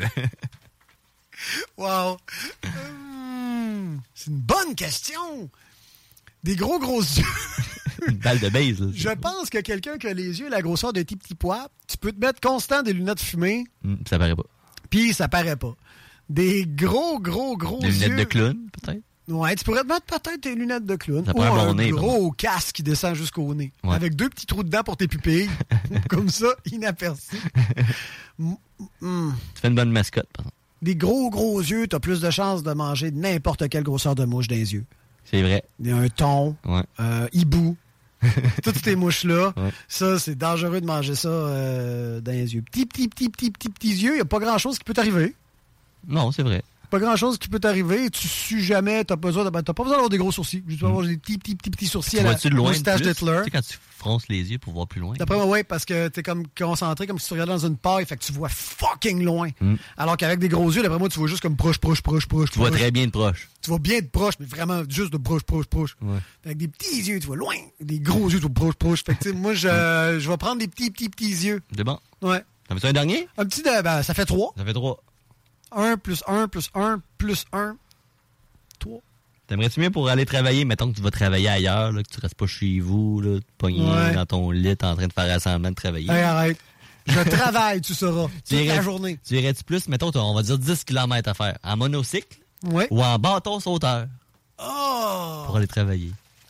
Wow! C'est une bonne question! Des gros yeux. Une balle de base. Là, je pense que quelqu'un qui a les yeux et la grosseur de petits pois, tu peux te mettre constant des lunettes fumées. Ça paraît pas. Puis ça paraît pas. Des gros des yeux. Des lunettes de clown, peut-être? Ouais, tu pourrais te mettre peut-être tes lunettes de clown. Ça Ou prend un mon nez, gros casque qui descend jusqu'au nez. Ouais. Avec 2 petits trous dedans pour tes pupilles. Comme ça, inaperçu. Tu fais une bonne mascotte, par exemple. Des gros yeux, t'as plus de chances de manger n'importe quelle grosseur de mouche dans les yeux. C'est vrai. Un thon, Ouais. hibou. Toutes ces mouches-là, Ouais. ça, c'est dangereux de manger ça dans les yeux. Petits yeux, il n'y a pas grand-chose qui peut t'arriver. Non, c'est vrai. Pas grand-chose qui peut t'arriver. Tu sues jamais, t'as pas besoin d'avoir des gros sourcils. Juste avoir des petits sourcils Tu à la vois-tu de loin moustache de plus? d'Hitler. Tu sais, quand tu fronces les yeux pour voir plus loin. D'après moi, oui, parce que t'es comme concentré, comme si tu regardais dans une paille, fait que tu vois fucking loin. Alors qu'avec des gros yeux, d'après moi, tu vois juste comme proche. Tu vois très bien de proche. Tu vois bien de proche, mais vraiment juste de proche. Ouais. Avec des petits yeux, tu vois loin. Des gros yeux, tu vois proche. Fait que, tu sais, moi, je vais prendre des petits yeux. C'est bon. Ouais. T'en veux un dernier? Un petit, ça fait 3. Ça fait 3. 1 plus 1 plus 1 plus 1. 3. T'aimerais-tu mieux pour aller travailler, mettons que tu vas travailler ailleurs, là, que tu restes pas chez vous, là, pogné dans ton lit en train de faire semblant de travailler? Hey, arrête. Je travaille, tu sauras. Toute la journée. Tu irais-tu plus, mettons, on va dire 10 km à faire, en monocycle ou en bâton sauteur? Oh! Pour aller travailler.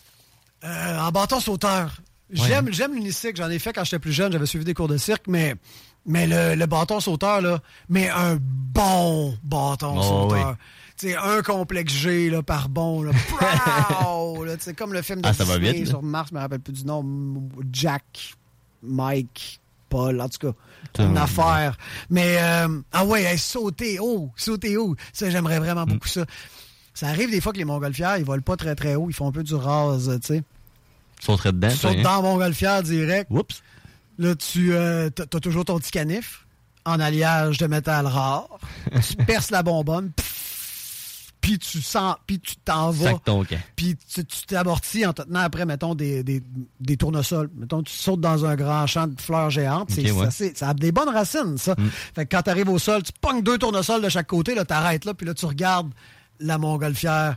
En bâton sauteur. J'aime l'unicycle. J'en ai fait quand j'étais plus jeune. J'avais suivi des cours de cirque, mais le bâton sauteur, là, mais un bon bâton sauteur. Oui. Tu sais, un complexe G là, par bon. Là, c'est comme le film de ça va Disney vite, sur Mars, je me rappelle plus du nom. Jack, Mike, Paul, en tout cas. Une affaire. Mais, sauter haut. Ça, j'aimerais vraiment beaucoup ça. Ça arrive des fois que les montgolfières, ils volent pas très très haut. Ils font un peu du rase, tu sais. Ils sauteraient dedans. Tu sautes dans montgolfière direct. Oups. Là, tu as toujours ton petit canif en alliage de métal rare. Tu perces la bonbonne. Puis tu t'en vas. Sac ton camp. Puis tu t'amortis en te tenant après, mettons, des tournesols. Mettons, tu sautes dans un grand champ de fleurs géantes. Ça a des bonnes racines, ça. Fait que quand tu arrives au sol, tu pognes 2 tournesols de chaque côté, là, t'arrêtes là, puis là, tu regardes la montgolfière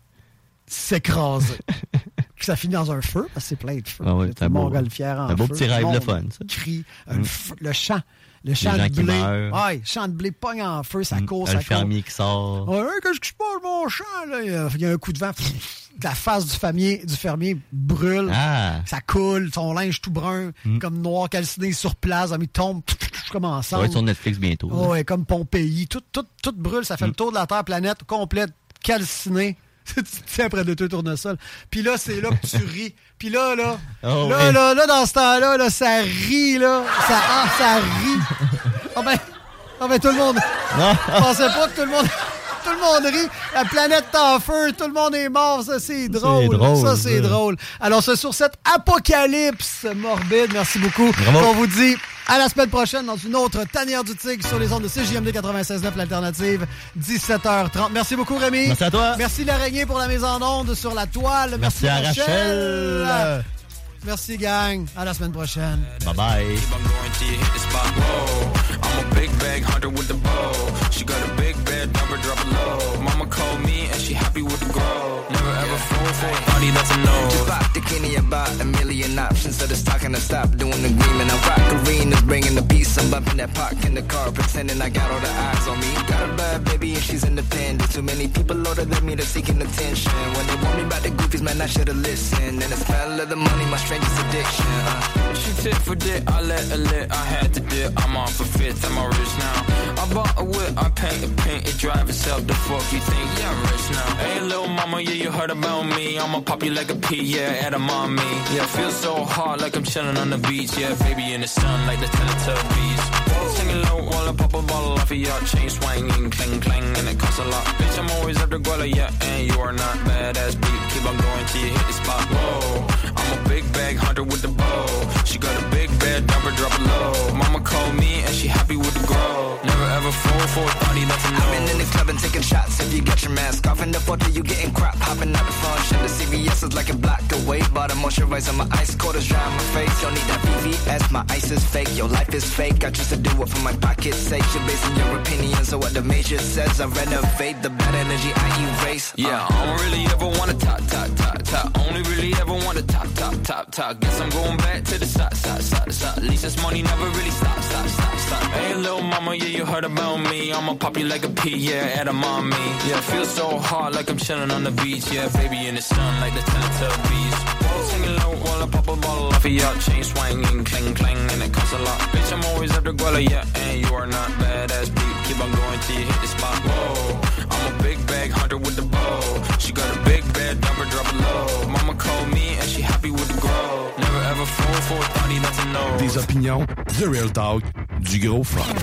s'écraser. Ça finit dans un feu, parce que c'est plein de feu. Ah oui, c'est un montgolfière en feu. Un beau petit rêve de fun, ça. Crie, le champ. Le champ de blé. Ouais, champ de blé pogne en feu, ça court, ça court. Le fermier qui sort. Ouais, qu'est-ce que je passe mon champ, là? Il y a un coup de vent. La face du fermier brûle. Ah. Ça coule, son linge tout brun, comme noir calciné sur place. Il tombe comme ensemble. Ça va être sur Netflix bientôt. Ouais, comme Pompéi. Tout brûle, ça fait le tour de la Terre, planète complète, calcinée. Tu tiens près de 2 tournesols. Puis là, c'est là que tu ris. Puis là, dans ce temps-là, là, ça rit, là. Ça rit. Ah ben, tout le monde... Je pensais pas que tout le monde rit. La planète est en feu. Tout le monde est mort. Ça, c'est drôle. Ça, c'est drôle. Alors, c'est sur cette apocalypse morbide. Merci beaucoup. Bravo. On vous dit à la semaine prochaine dans une autre Tanière du Tigre sur les ondes de CJMD 96.9, l'alternative, 17h30. Merci beaucoup, Rémi. Merci à toi. Merci l'araignée pour la mise en onde sur la toile. Merci à Rachel. Merci, gang. À la semaine prochaine. Bye-bye. I'm a big bag hunter with the bow. She got a big bed, never drop it low. Mama called me and she happy with the grow. Never ever fall for a party that's a no. Just pop the Kenny about a million options. So the stock and I stop doing the agreement. I rock arenas, bringing the peace. I'm bumping that park in the car, pretending I got all the eyes on me. Got a bad baby and she's independent. Too many people older than me, they're seeking attention. When they want me about the goofies, man, I should've listened. And the smell of the money, my strangest addiction. She tit for dick, I let her lit. I had to dip, I'm on for fifth, I'm rich now. I bought a whip, I paint it, drive itself. The fuck you think? Yeah, I'm rich now. Hey, little mama, yeah, you heard about me. I'ma pop you like a pea, yeah, at a mommy. Yeah, feel so hot like I'm chilling on the beach. Yeah, baby in the sun like the Teletubbies. Singing low while I pop a bottle off of your chain swinging, clang clang, and it costs a lot. Bitch, I'm always after Guala, yeah, and you are not badass beat. Keep on going till you hit the spot. Whoa, I'm a big bag hunter with the bow. She got a big bed, never drop it low. Mama called me and she happy with the grow. Never ever fall for a party that's a no. I've been in the club and taking shots. If you got your mask off in the photo, you getting crap. Hopping out the function. The CVS is like a block away. Bought a moisturizer, my ice quarters dry on my face. Don't need that VVS, my ice is fake. Your life is fake. I choose to do it for my pocket's sake. You're basing your opinions So what the major says, I renovate. The bad energy I erase. Yeah, I don't really ever want to top. Only really ever want to top. Guess I'm going back to the side. At least this money never really stop. Hey, little mama, yeah, you heard about me. I'ma pop you like a pea, yeah, at a mommy. Yeah, feel so hot like I'm chilling on the beach. Yeah, baby in the sun like the Teletubbies. Singing low while I pop a bottle off of your chain swinging, clang clang, and it costs a lot. Bitch, I'm always at the guala, yeah, and you are not badass beat. Keep on going till you hit the spot. Whoa, I'm a big bag hunter with the bow. She got a big bed, never drop it low. Mama called me and she happy with the grow. Never ever fall for a thotty, that's a no. Des opinions, the real talk, du gros fun.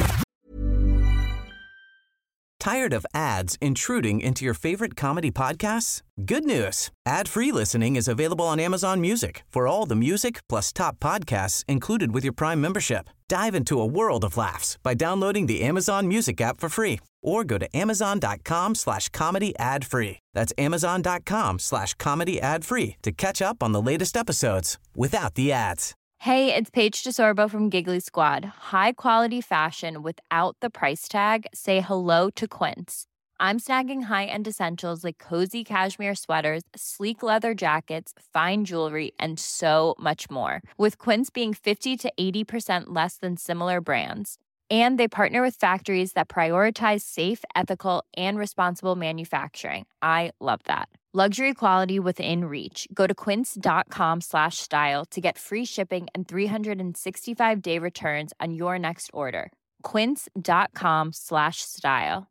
Tired of ads intruding into your favorite comedy podcasts? Good news. Ad-free listening is available on Amazon Music for all the music plus top podcasts included with your Prime membership. Dive into a world of laughs by downloading the Amazon Music app for free or go to amazon.com/comedy ad-free. That's amazon.com/comedy ad-free to catch up on the latest episodes without the ads. Hey, it's Paige DeSorbo from Giggly Squad. High quality fashion without the price tag. Say hello to Quince. I'm snagging high-end essentials like cozy cashmere sweaters, sleek leather jackets, fine jewelry, and so much more. With Quince being 50 to 80% less than similar brands. And they partner with factories that prioritize safe, ethical, and responsible manufacturing. I love that. Luxury quality within reach. Go to quince.com/style to get free shipping and 365-day returns on your next order. Quince.com/style.